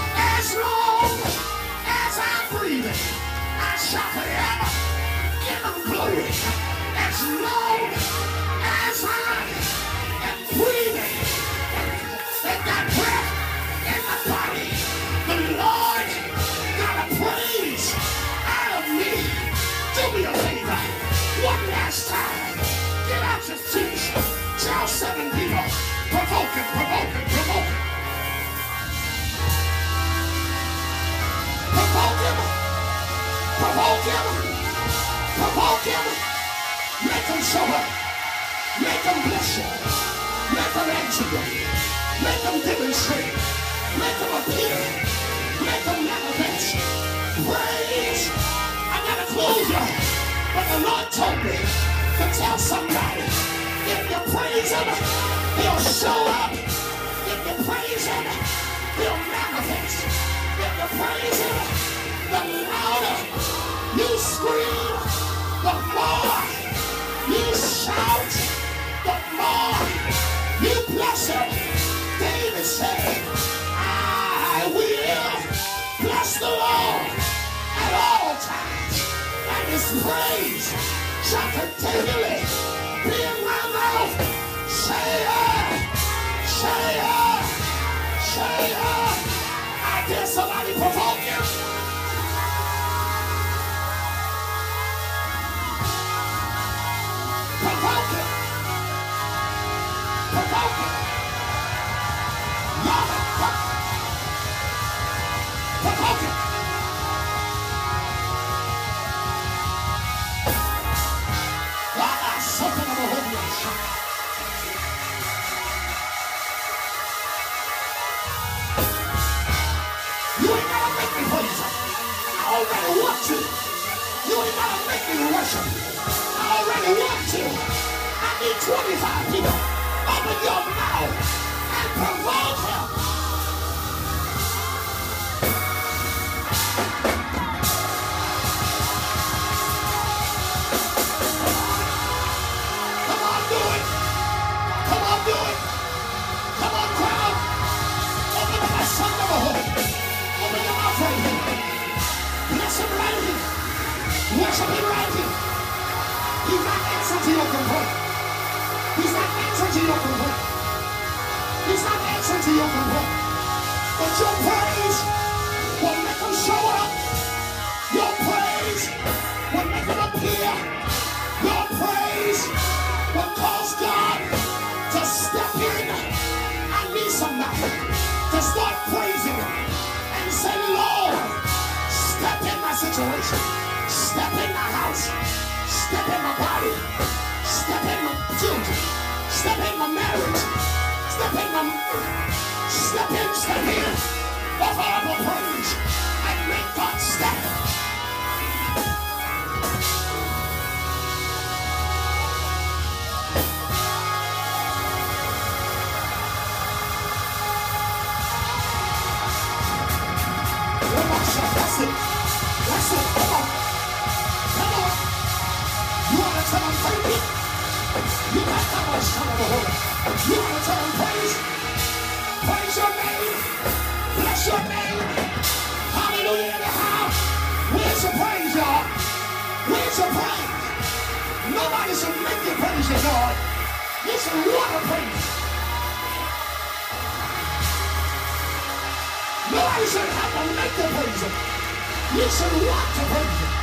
as I'm breathing, I shall forever give him glory. As long as I am breathing and got breath in my body, the Lord got a praise out of me. Do me a favor. One last time. Get out your seats. Tell 7 people. Provoke him, provoke him, provoke him. Provoke him. Provoke him. Provoke him. Make him show up. Make him bless you. Make him answer you. Make him demonstrate. Make him appear. Make him manifest. Praise. I gotta close you. But the Lord told me to tell somebody, if you praise him, he'll show up. If you praise him, he'll manifest. If you praise him, the louder you scream, the more you shout, the more you bless him. David said, I will bless the Lord at all times, and his praise shall continually be in my mouth. Say I dare somebody provoke you. Provoke him. Provoke him. Lord, provoke him. Something of a holy nation. You ain't gotta make me praise him. I already want to. You ain't gotta make me worship. I already want to. I need 25 people. Open your mouth and provoke him. Come on, do it. Come on, do it. Come on, crowd. Open up my son of a hook. Open your mouth right here. Bless him right here. Worship him right here. He's not answering to your complaint. He's not answering to your complaint. He's not answering to your complaint. But your praise will make him show up. Your praise will make him appear. Your praise will cause God to step in. I need somebody to start praising him and say, Lord, step in my situation. Step in my house. Step in my body. Step in my children. Step in my marriage. Step in my... Step in. Offer up a praise and make God step. That's it. That's it. Come on. You want to tell him praise? Praise your name. Bless your name. Hallelujah. Anyhow, where's your praise, y'all? Where's your praise? Nobody should make you praise your God. You should want to praise. Nobody should have to make you praise him. You should want to praise him.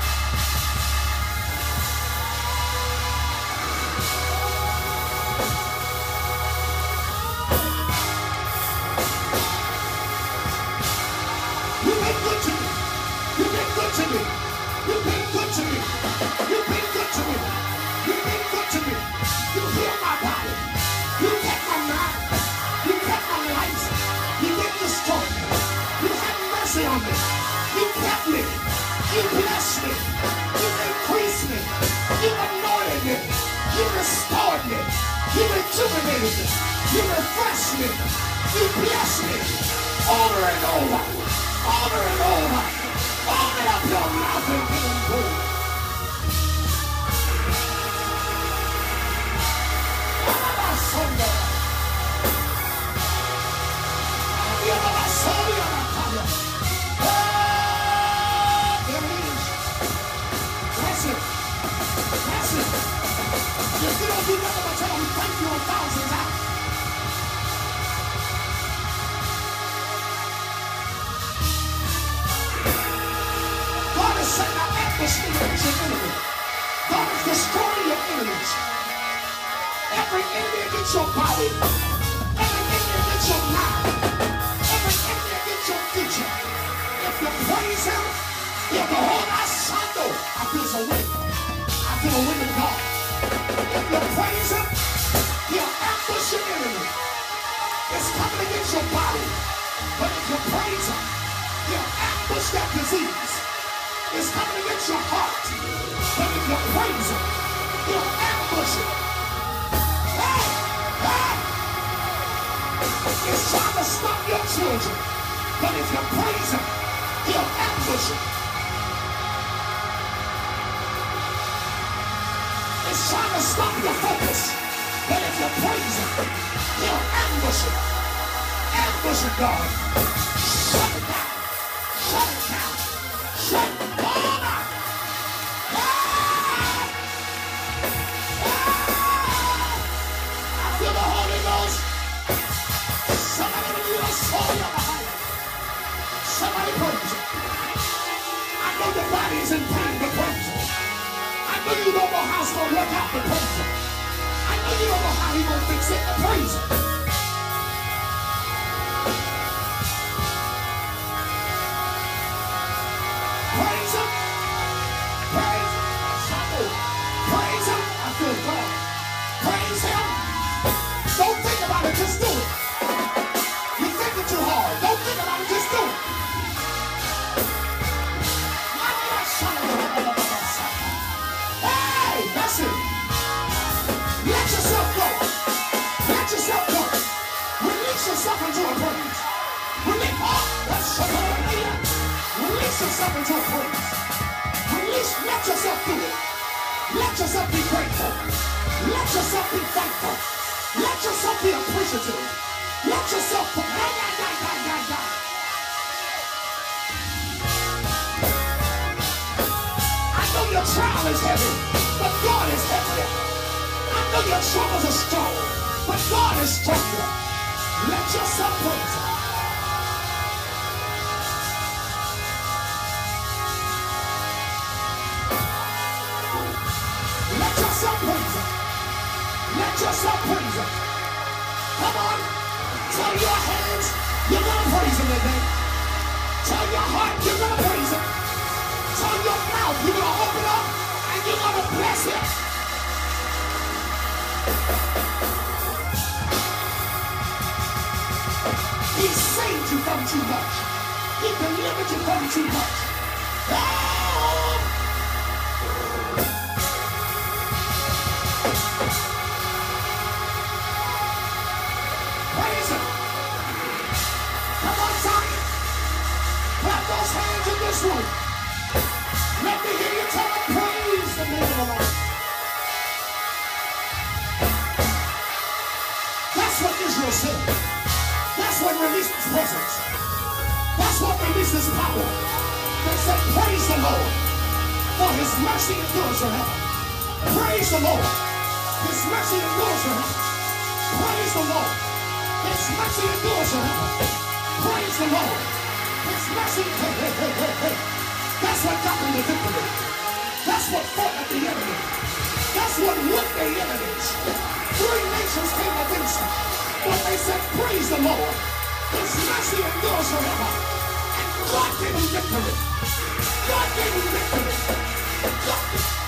You've been good to me. You've been good to me. You've been good to me. You've been good to me. You've been good to me. You healed my body. You kept my mind. You kept my life. You didn't destroy me. You had mercy on me. You kept me. You blessed me. You increased me. You anointed me. You restored me. You rejuvenated me. You refreshed me. You blessed me. Over and over. Over and over. Open up your mouth and give him praise. If you don't do nothing but tell him thank you 1,000 times. God is setting an atmosphere against your enemy. God is destroying your enemies. Every enemy against your body. Every enemy against your mind. Every enemy against your future. If you praise him, you'll go on. I feel so wind. I feel a wind of God. If you praise him, he'll ambush your enemy. It's coming against your body. But if you praise him, he'll ambush that disease. It's coming against your heart. But if you praise him, he'll ambush it. Hey! Hey! It's trying to stop your children. But if you praise him, he'll ambush it. It's trying to stop your focus. But if you praise him, he'll ambush it. Ambush it, God. Shut it down. Shut it down. Shut it down. I feel the Holy Ghost. Somebody give you a soul behind it. Somebody praise him. I know your body is in pain, but praise him. I know you don't know how it's going to work out, but praise him. I know you don't know how he's going to fix it, but praise him. Praise him. Praise him. Praise him. I feel God. Praise him. Don't think about it, just do it. You're thinking too hard. Don't think about it, just do it. Hey, that's it. Let yourself go. Let yourself go. Release yourself into a praise. Release yourself into a praise. Let yourself do it. Let yourself be grateful. Let yourself be thankful. Let yourself be appreciative. Let yourself I know your trial is heavy, but God is heavier. I know your troubles are strong, but God is stronger. Let yourself praise him. Let yourself praise him. Let yourself praise him. Come on. Tell your hands you're going to praise him today. Tell your heart you're going to praise him. Tell your mouth you're going to open up and you're going to bless him. He saved you from too much. He delivered you from too much. Oh! Praise him. Come on, Zion. Clap those hands in this room. Let me hear you tell him, praise the name of the Lord. Bible. They said, praise the Lord, for his mercy endures forever. Praise the Lord. His mercy endures forever. Praise the Lord. His mercy endures forever. Praise the Lord. His mercy. Hey, hey, hey, hey, hey. That's what got them the victory. That's what fought at the enemy. That's what whipped their enemies. 3 nations came against them. But they said, praise the Lord. His mercy endures forever. And God gave them victory. God gave them victory. God gave them.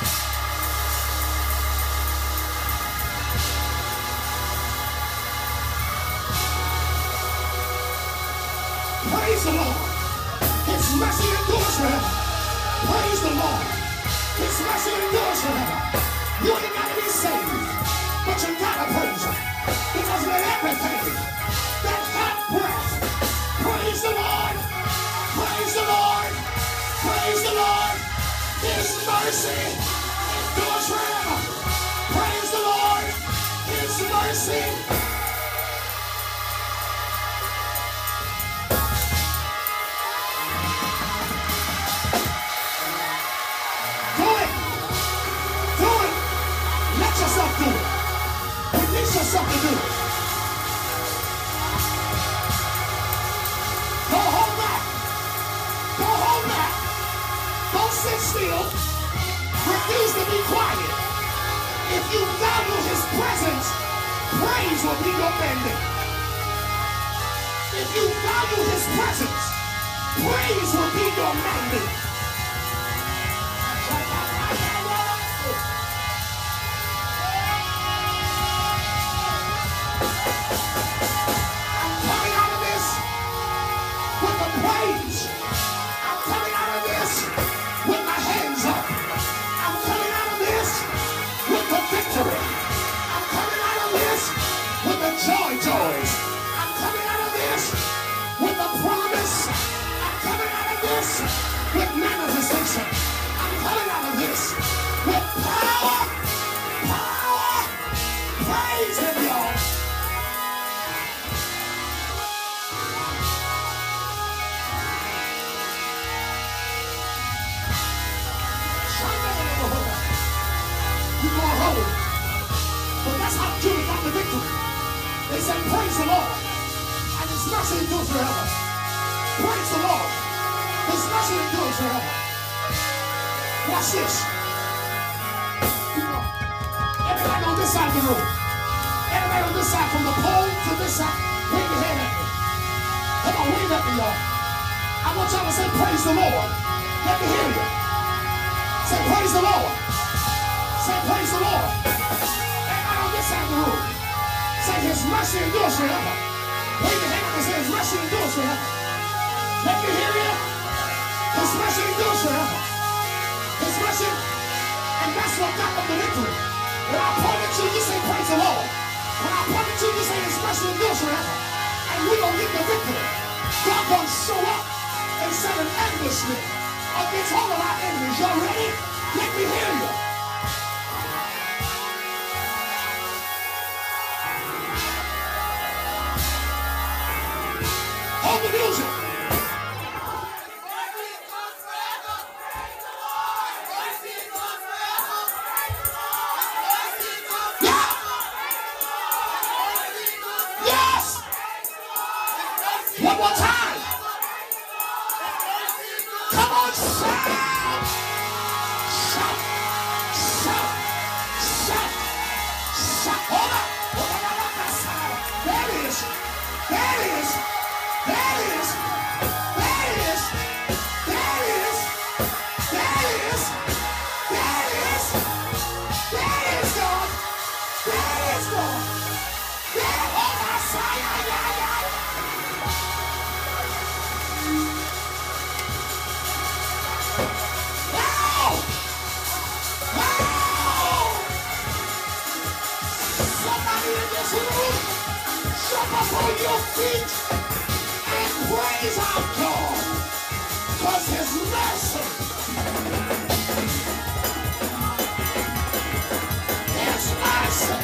Praise the Lord. His mercy endures forever. Praise the Lord. His mercy endures forever. You ain't got to be saved, but you got to praise him. Because with everything that hath breath, praise the Lord. Praise the Lord. Praise the Lord. His mercy endures forever. Praise the Lord. His mercy. Do it. Release yourself to do it. Don't hold back. Don't hold back. Don't sit still. Refuse to be quiet. If you value his presence, praise will be your mandate. If you value his presence, praise will be your mandate. Praise. I'm coming out of this with my hands up. I'm coming out of this with the victory. I'm coming out of this with the joys. I'm coming out of this with the promise. I'm coming out of this with manifestation. I'm coming out of this with power. Praise him, y'all. But that's how Judah got the victory. They said, praise the Lord, and his mercy endures forever. Praise the Lord, his mercy endures forever. Watch this. Everybody on this side of the room. Everybody on this side, from the pole to this side, wave your hand at me. Come on, wave at me, y'all. I want y'all to say, praise the Lord. Let me hear you. Say, praise the Lord. Say, praise the Lord. Everybody on this side of the room. Say, his mercy endures forever. Wave your hand up and say, his mercy endures forever. Let me hear you. His mercy endures forever. His mercy. And that's what got them the victory. When I point at you, you say, praise the Lord. When I point at you, you say, his mercy endures forever. And we gonna get the victory. God gonna show up and set an ambushment against all of our enemies. Y'all ready? Let me hear you. Hold the music. Yeah. Yes. One more time. Come on, shout. Shout. Shout. Shout. Shout. Hold up. There it is. There it is. There it is. There it is. There it is. There it is. There it is. There it is, God. There it is, God. There, oh my side. Wow! Wow! Somebody in this room, jump up on your feet and praise our God, because his mercy, his mercy.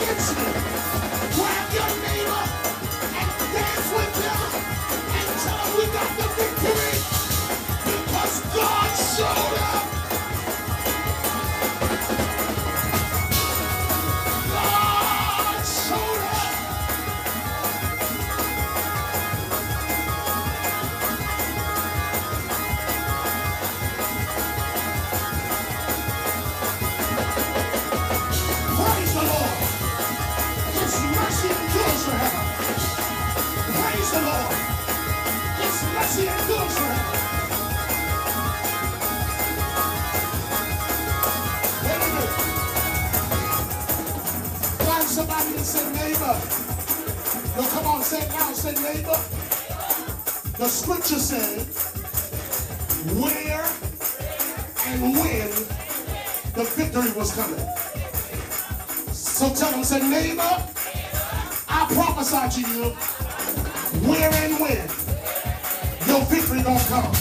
against you. Grab your neighbor and dance with them and tell them we got the victory because God showed up. God showed up. Praise the Lord. His mercy endures forever. Praise the Lord. His mercy endures forever. Wait a minute. Find somebody and say, neighbor. No, come on, say it now. Say, neighbor. The scripture said, where and when the victory was coming. So tell them, say, neighbor, I prophesy to you where and when your victory gonna come.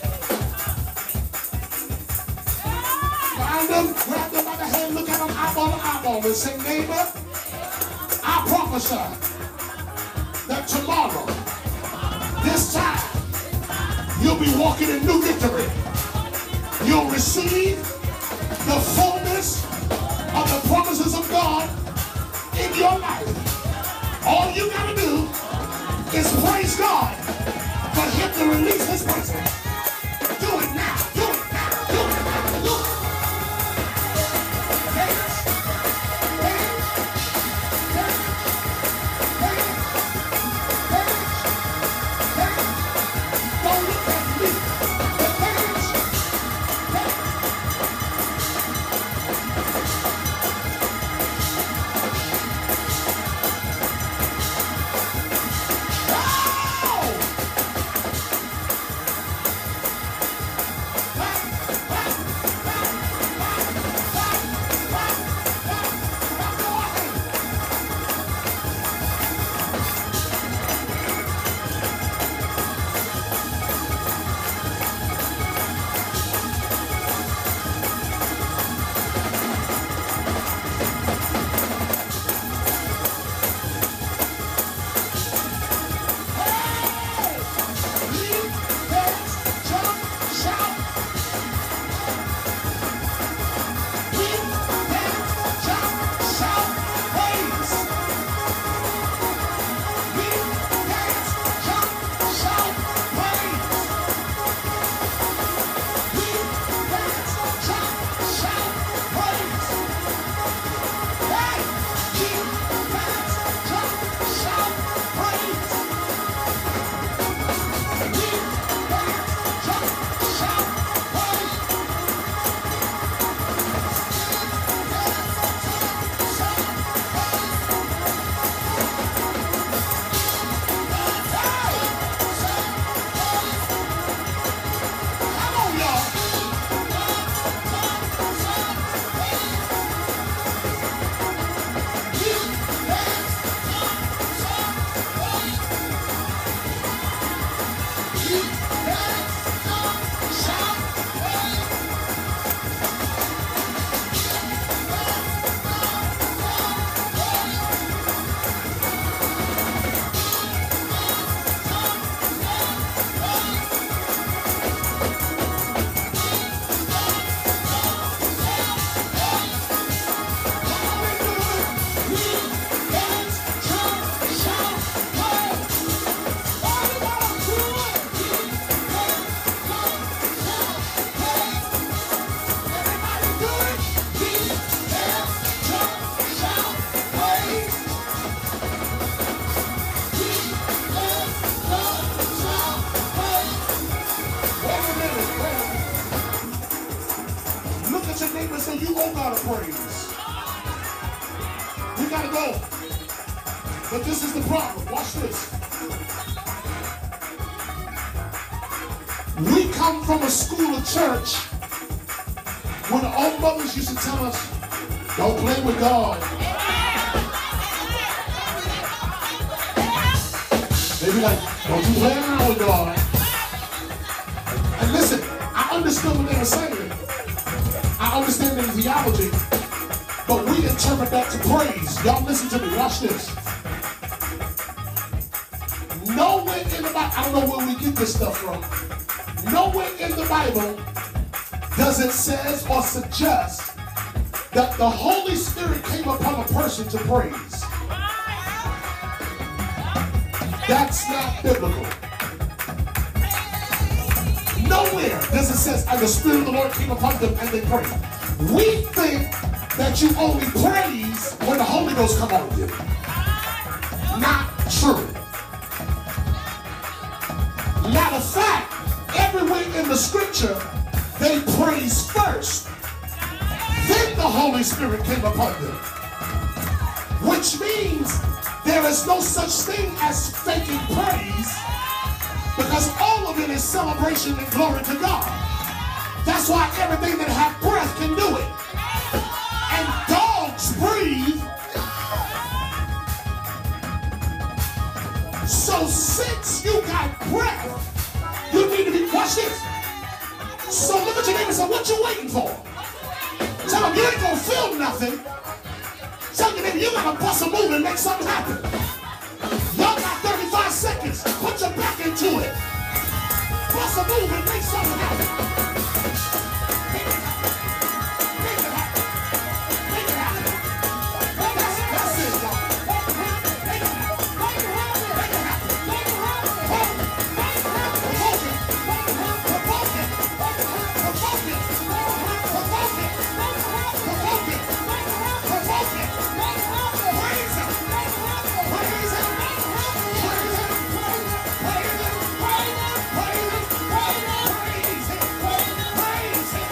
Find them, grab them by the hand, look at them eyeball to eyeball, and say, neighbor, I prophesy that tomorrow, this time, you'll be walking in new victory. You'll receive the fullness of the promises of God in your life. All you gotta do is praise God for him to release his presence. Do it now, do it now, do it now, do it. Dance, dance, dance, dance, dance, dance. Don't look at me, but dance, dance. praise. We gotta go. But this is the problem. Watch this. We come from a school of church when the old mothers used to tell us, don't play with God. They be like, don't you play around with God. And listen, I understood what they were saying. I understand their theology. But we interpret that to praise. Y'all listen to me. Watch this. Nowhere in the Bible, I don't know where we get this stuff from. Nowhere in the Bible does it says or suggest that the Holy Spirit came upon a person to praise. That's not biblical. Nowhere does it say, and the Spirit of the Lord came upon them and they prayed. We think that you only praise when the Holy Ghost come on you. Not true. Matter of fact, everywhere in the scripture, they praise first. Then the Holy Spirit came upon them. Which means there is no such thing as faking praise, because all of it is celebration and glory to God. That's why everything that has breath can do it. And dogs breathe. So since you got breath, you need to be, watch this. So look at your neighbor and say, what you waiting for? Tell them you ain't gonna feel nothing. Tell your neighbor you gotta bust a move and make something happen. Y'all got 35 seconds. Put your back into it. Bust a move and make something happen. Make it happen. Make it happen. Make it happen. That's it, y'all. Make it happen. Make it happen. Make it happen. Provoke it. Provoke it. Provoke it. Provoke it. Provoke it. Provoke it. Provoke it. Praise him. Praise him. Praise him. Praise him. Praise him. Praise him. Praise him.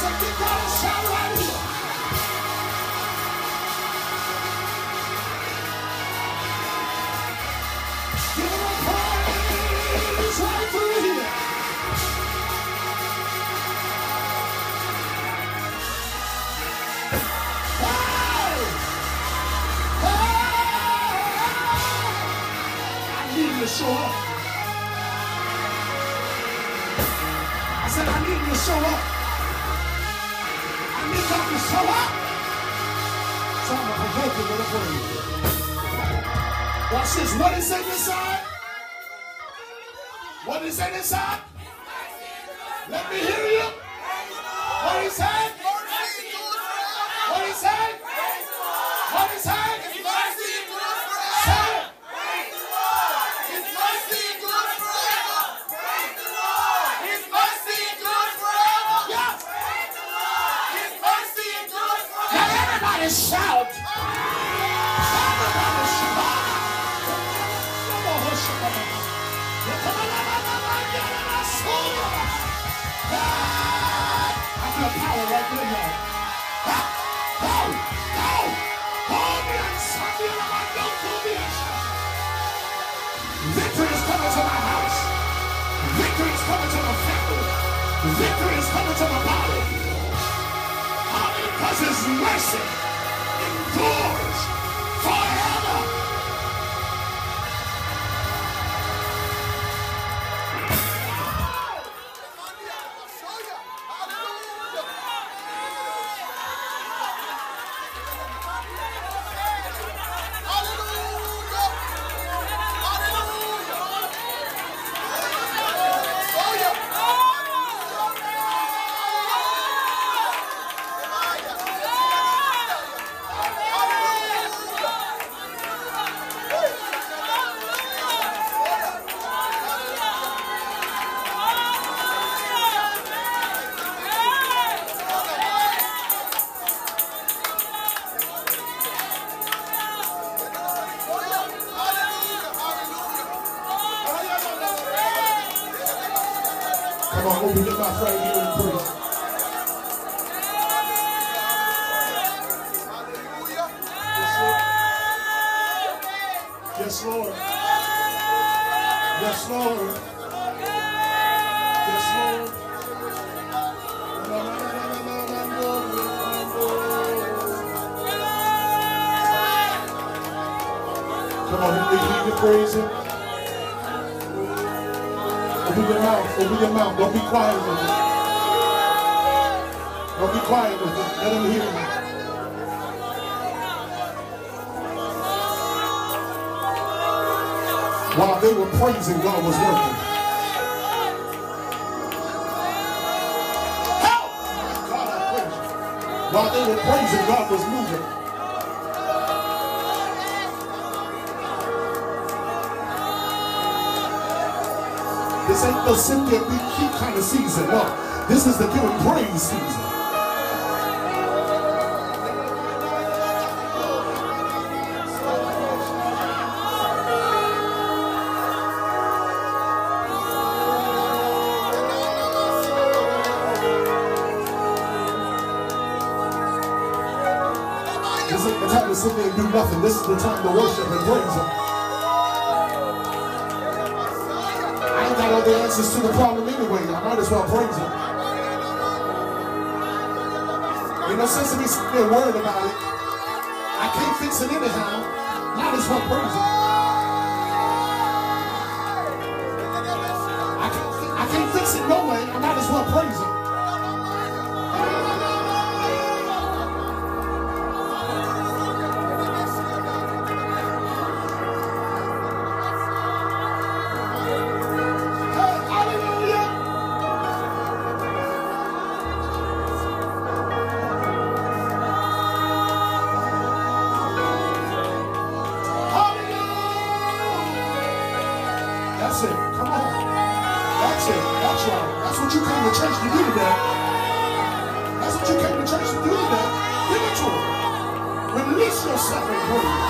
give God a shout right here. Give him a praise right through here. To show up. I said, I need you to show up. I need God to show up. So I'm going to provoke you with a praise. Watch this. What is it inside? What is it inside? Let me hear you. What he said? What he said? What he said? Shout! Everybody shout! I feel power right there, y'all. Victory is coming to my house. Victory is coming to my family. Victory is coming to my body. Because his mercy endures forever. Come on, open your mouth right here and praise. Yes, Lord. Yes, Lord. Yes, Lord. Come on, you need to praise him. Open your mouth, open your mouth. Don't be quiet with it. Don't be quiet with it. Let him hear you. While they were praising, God was working. Help! God, I praise you. While they were praising, God was moving. This ain't no Cynthia Be Cute kind of season. No, this is the giving praise season. This ain't the time to sit there and do nothing. This is the time to worship and praise him. Got all the answers to the problem anyway. I might as well praise him. Ain't no sense of me sitting there worried about it. I can't fix it anyhow. Might as well praise him. I can't fix it no way. I might as well praise him. That's it. Come on. That's it. That's right. That's what you came to church to do today. That's what you came to church to do today. Give it to him. Release yourself in praise.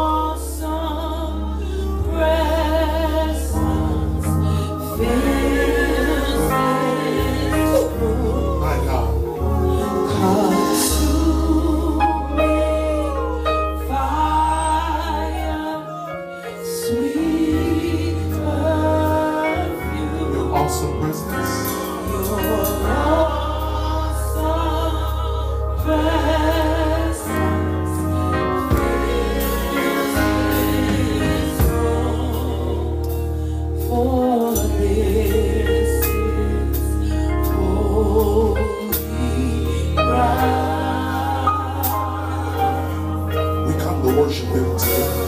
song to worship him today.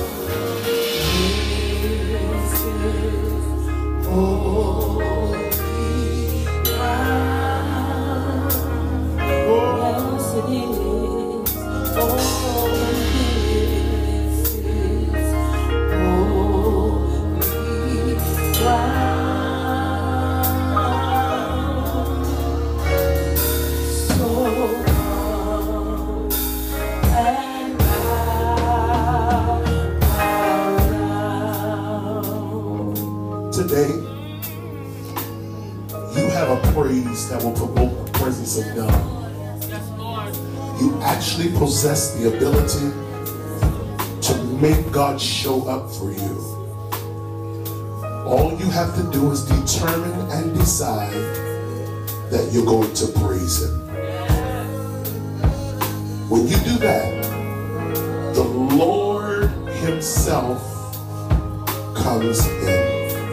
Today, you have a praise that will provoke the presence of God. Yes, Lord. You actually possess the ability to make God show up for you. All you have to do is determine and decide that you're going to praise him. When you do that, the Lord himself comes in.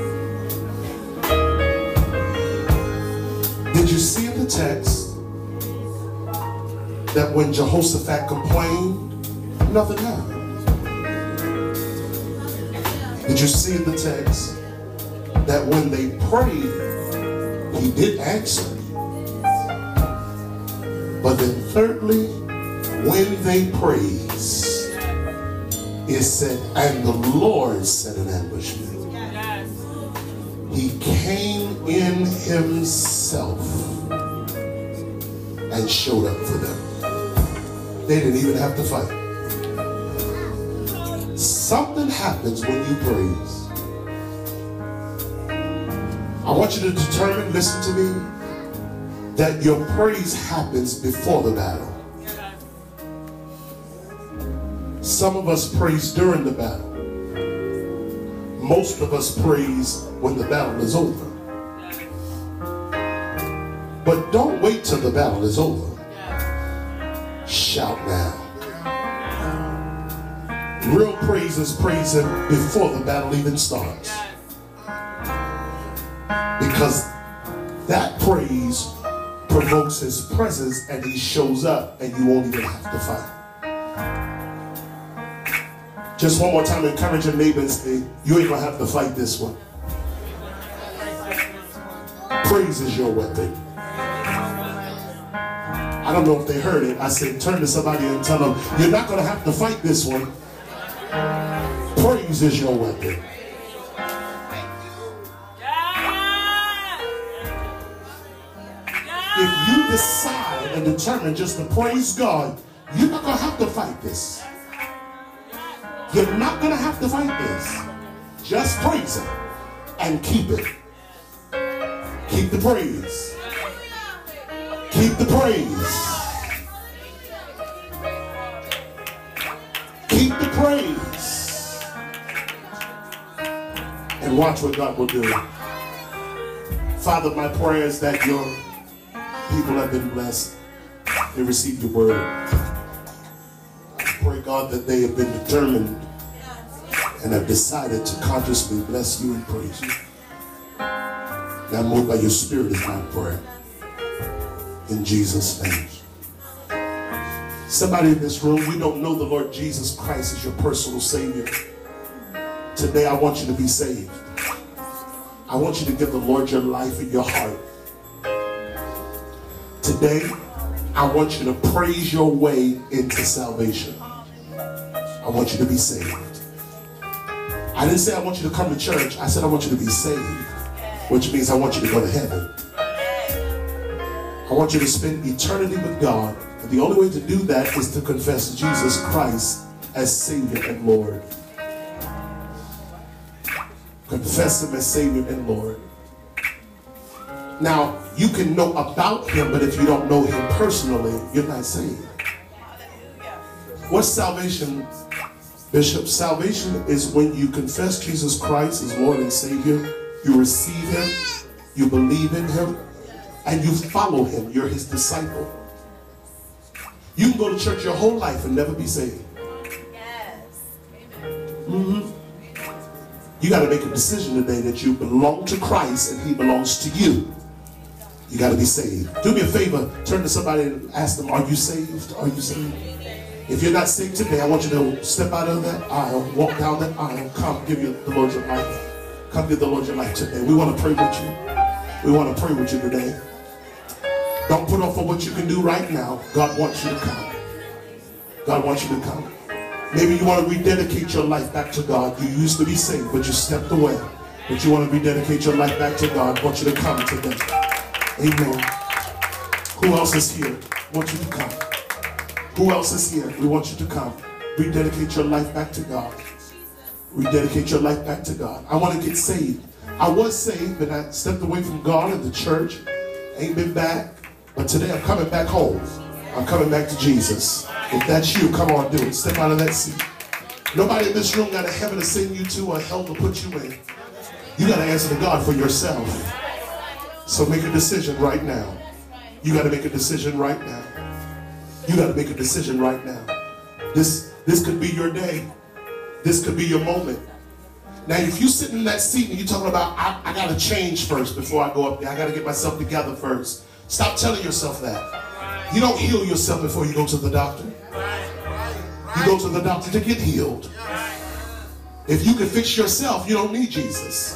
Did you see in the text that when Jehoshaphat complained, nothing happened? Did you see in the text that when they prayed, he did answer? But then thirdly, when they praised, it said, and the Lord set an ambushment. He came in himself and showed up for them. They didn't even have to fight. Something happens when you praise. I want you to determine, listen to me, that your praise happens before the battle. Some of us praise during the battle. Most of us praise when the battle is over. But don't wait till the battle is over. Shout now. Real praise is praising before the battle even starts. Because that praise provokes his presence and he shows up and you won't even have to fight. Just one more time, encourage your neighbor and say, you ain't gonna have to fight this one. Praise is your weapon. I don't know if they heard it. I said, turn to somebody and tell them, you're not gonna have to fight this one. Praise is your weapon. If you decide and determine just to praise God, you're not gonna have to fight this. You're not going to have to fight this. Just praise him and keep it. Keep the praise. Keep the praise. Keep the praise. And watch what God will do. Father, my prayer is that your people have been blessed. They received your word. Pray, God, that they have been determined and have decided to consciously bless you and praise you. Now, moved by your spirit is my prayer. In Jesus' name. Somebody in this room, we don't know the Lord Jesus Christ as your personal Savior. Today, I want you to be saved. I want you to give the Lord your life and your heart. Today, I want you to praise your way into salvation. I want you to be saved. I didn't say I want you to come to church. I said I want you to be saved, which means I want you to go to heaven. I want you to spend eternity with God. And the only way to do that is to confess Jesus Christ as Savior and Lord. Confess him as Savior and Lord. Now, you can know about him, but if you don't know him personally, you're not saved. What's salvation, Bishop? Salvation is when you confess Jesus Christ as Lord and Savior, you receive him, you believe in him, and you follow him. You're his disciple. You can go to church your whole life and never be saved. You got to make a decision today that you belong to Christ and he belongs to you. You got to be saved. Do me a favor, turn to somebody and ask them, are you saved? Are you saved? If you're not saved today, I want you to step out of that aisle, walk down that aisle, come give you the Lord your life. Come give the Lord your life today. We want to pray with you. We want to pray with you today. Don't put off for what you can do right now. God wants you to come. God wants you to come. Maybe you want to rededicate your life back to God. You used to be saved, but you stepped away. But you want to rededicate your life back to God. I want you to come today. Amen. Who else is here? I want you to come. Who else is here? We want you to come. Rededicate your life back to God. Rededicate your life back to God. I want to get saved. I was saved, but I stepped away from God and the church. Ain't been back. But today I'm coming back home. I'm coming back to Jesus. If that's you, come on, do it. Step out of that seat. Nobody in this room got a heaven to send you to or hell to put you in. You got to answer to God for yourself. So make a decision right now. You got to make a decision right now. You got to make a decision right now. This could be your day. This could be your moment. Now, if you sit in that seat and you're talking about, I got to change first before I go up there. I got to get myself together first. Stop telling yourself that. You don't heal yourself before you go to the doctor. You go to the doctor to get healed. If you can fix yourself, you don't need Jesus.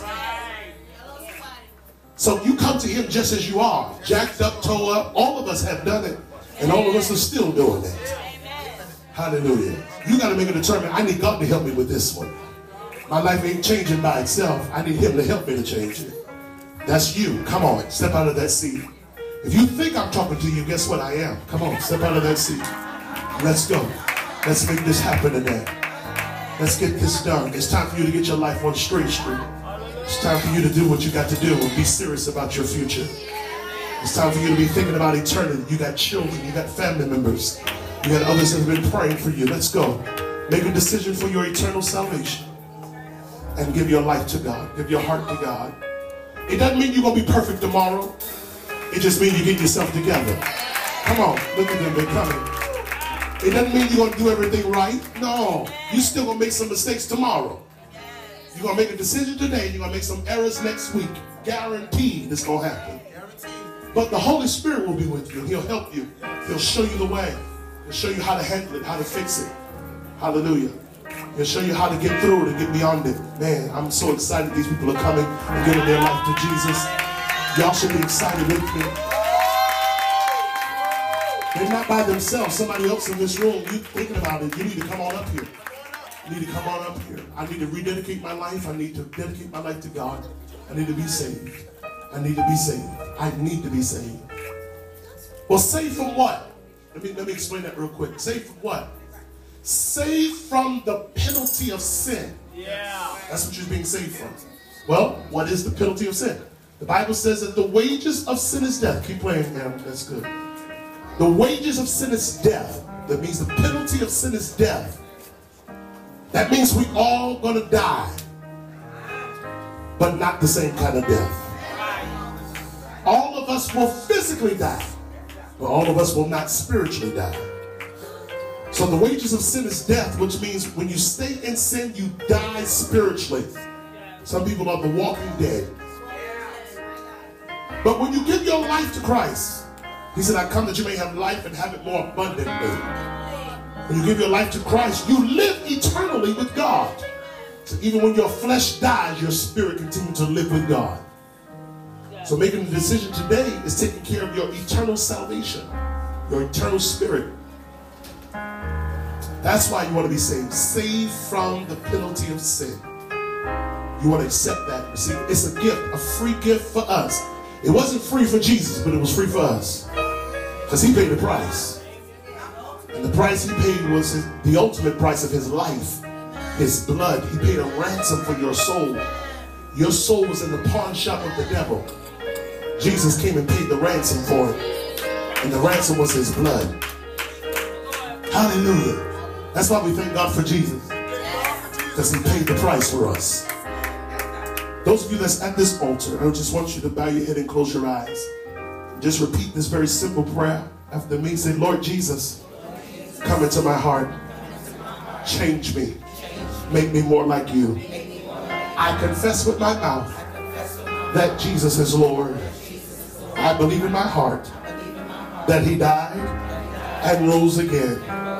So you come to him just as you are. Jacked up, toe up. All of us have done it. And all of us are still doing it. Hallelujah. You got to make a determination. I need God to help me with this one. My life ain't changing by itself. I need him to help me to change it. That's you. Come on. Step out of that seat. If you think I'm talking to you, guess what? I am. Come on. Step out of that seat. Let's go. Let's make this happen today. Let's get this done. It's time for you to get your life on straight street. It's time for you to do what you got to do and be serious about your future. It's time for you to be thinking about eternity. You got children. You got family members. You got others that have been praying for you. Let's go. Make a decision for your eternal salvation. And give your life to God. Give your heart to God. It doesn't mean you're going to be perfect tomorrow. It just means you get yourself together. Come on. Look at them. They're coming. It doesn't mean you're going to do everything right. No. You're still going to make some mistakes tomorrow. You're going to make a decision today. You're going to make some errors next week. Guaranteed it's going to happen. But the Holy Spirit will be with you. He'll help you. He'll show you the way. He'll show you how to handle it, how to fix it. Hallelujah. He'll show you how to get through it and get beyond it. Man, I'm so excited these people are coming and giving their life to Jesus. Y'all should be excited with me. They're not by themselves. Somebody else in this room, you thinking about it, you need to come on up here. You need to come on up here. I need to rededicate my life. I need to dedicate my life to God. I need to be saved. I need to be saved. I need to be saved. Well, saved from what? Let me explain that real quick. Saved from what? Saved from the penalty of sin. Yeah. That's what you're being saved from. Well, what is the penalty of sin? The Bible says that the wages of sin is death. Keep playing, man. That's good. The wages of sin is death. That means the penalty of sin is death. That means we all gonna die, but not the same kind of death. All of us will physically die, but all of us will not spiritually die. So the wages of sin is death, which means when you stay in sin, you die spiritually. Some people are the walking dead. But when you give your life to Christ, he said, I come that you may have life and have it more abundantly. When you give your life to Christ, you live eternally with God. So even when your flesh dies, your spirit continues to live with God. So making the decision today is taking care of your eternal salvation, your eternal spirit. That's why you want to be saved. Saved from the penalty of sin. You want to accept that. See, it's a gift, a free gift for us. It wasn't free for Jesus, but it was free for us. Because he paid the price. And the price he paid was the ultimate price of his life. His blood. He paid a ransom for your soul. Your soul was in the pawn shop of the devil. Jesus came and paid the ransom for it. And the ransom was his blood. Hallelujah. That's why we thank God for Jesus. Because he paid the price for us. Those of you that's at this altar, I just want you to bow your head and close your eyes. Just repeat this very simple prayer after me. Say, Lord Jesus, come into my heart. Change me. Make me more like you. I confess with my mouth that Jesus is Lord. I believe in my heart that he died and rose again.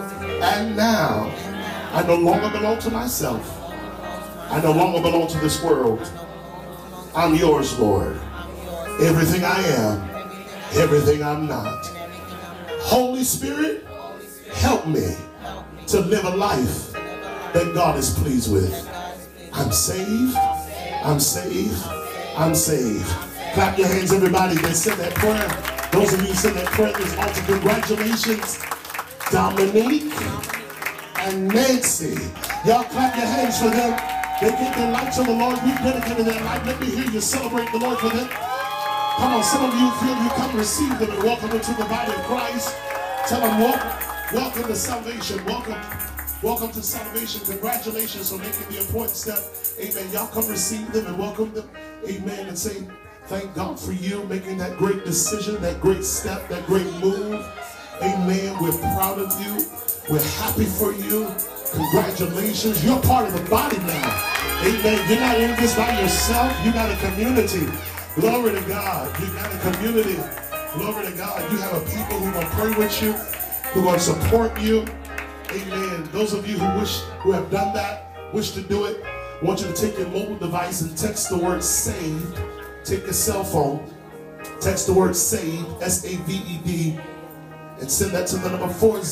And now, I no longer belong to myself. I no longer belong to this world. I'm yours, Lord. Everything I am, everything I'm not. Holy Spirit, help me to live a life that God is pleased with. I'm saved. I'm saved. I'm saved. Clap your hands, everybody that said that prayer. Those of you who said that prayer this altar, congratulations. Dominique and Nancy. Y'all clap your hands for them. They give their life to the Lord. We dedicated their life. Let me hear you celebrate the Lord for them. Come on, some of you feel you come receive them and welcome into the body of Christ. Tell them welcome to salvation. Welcome to salvation. Congratulations on making the important step. Amen. Y'all come receive them and welcome them. Amen. And say, thank God for you making that great decision, that great step, that great move. Amen. We're proud of you. We're happy for you. Congratulations. You're part of the body now. Amen. You're not in this by yourself. You got a community. Glory to God. You got a community. Glory to God. You have a people who are going to pray with you, who are going to support you. Amen. Those of you who have done that, wish to do it, I want you to take your mobile device and text the word SAVED. Take your cell phone, text the word SAVED, S-A-V-E-D, and send that to the number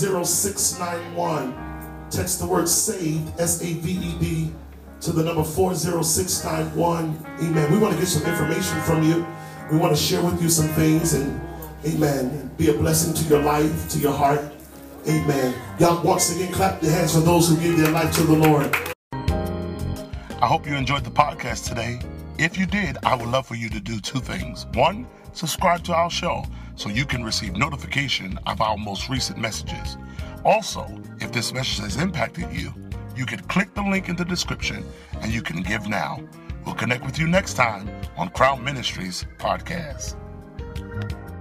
40691. Text the word SAVED, S-A-V-E-D, to the number 40691. Amen. We want to get some information from you. We want to share with you some things and, amen, be a blessing to your life, to your heart. Amen. Y'all, once again, clap your hands for those who give their life to the Lord. I hope you enjoyed the podcast today. If you did, I would love for you to do two things. One, subscribe to our show so you can receive notification of our most recent messages. Also, if this message has impacted you, you can click the link in the description and you can give now. We'll connect with you next time on Crown Ministries Podcast.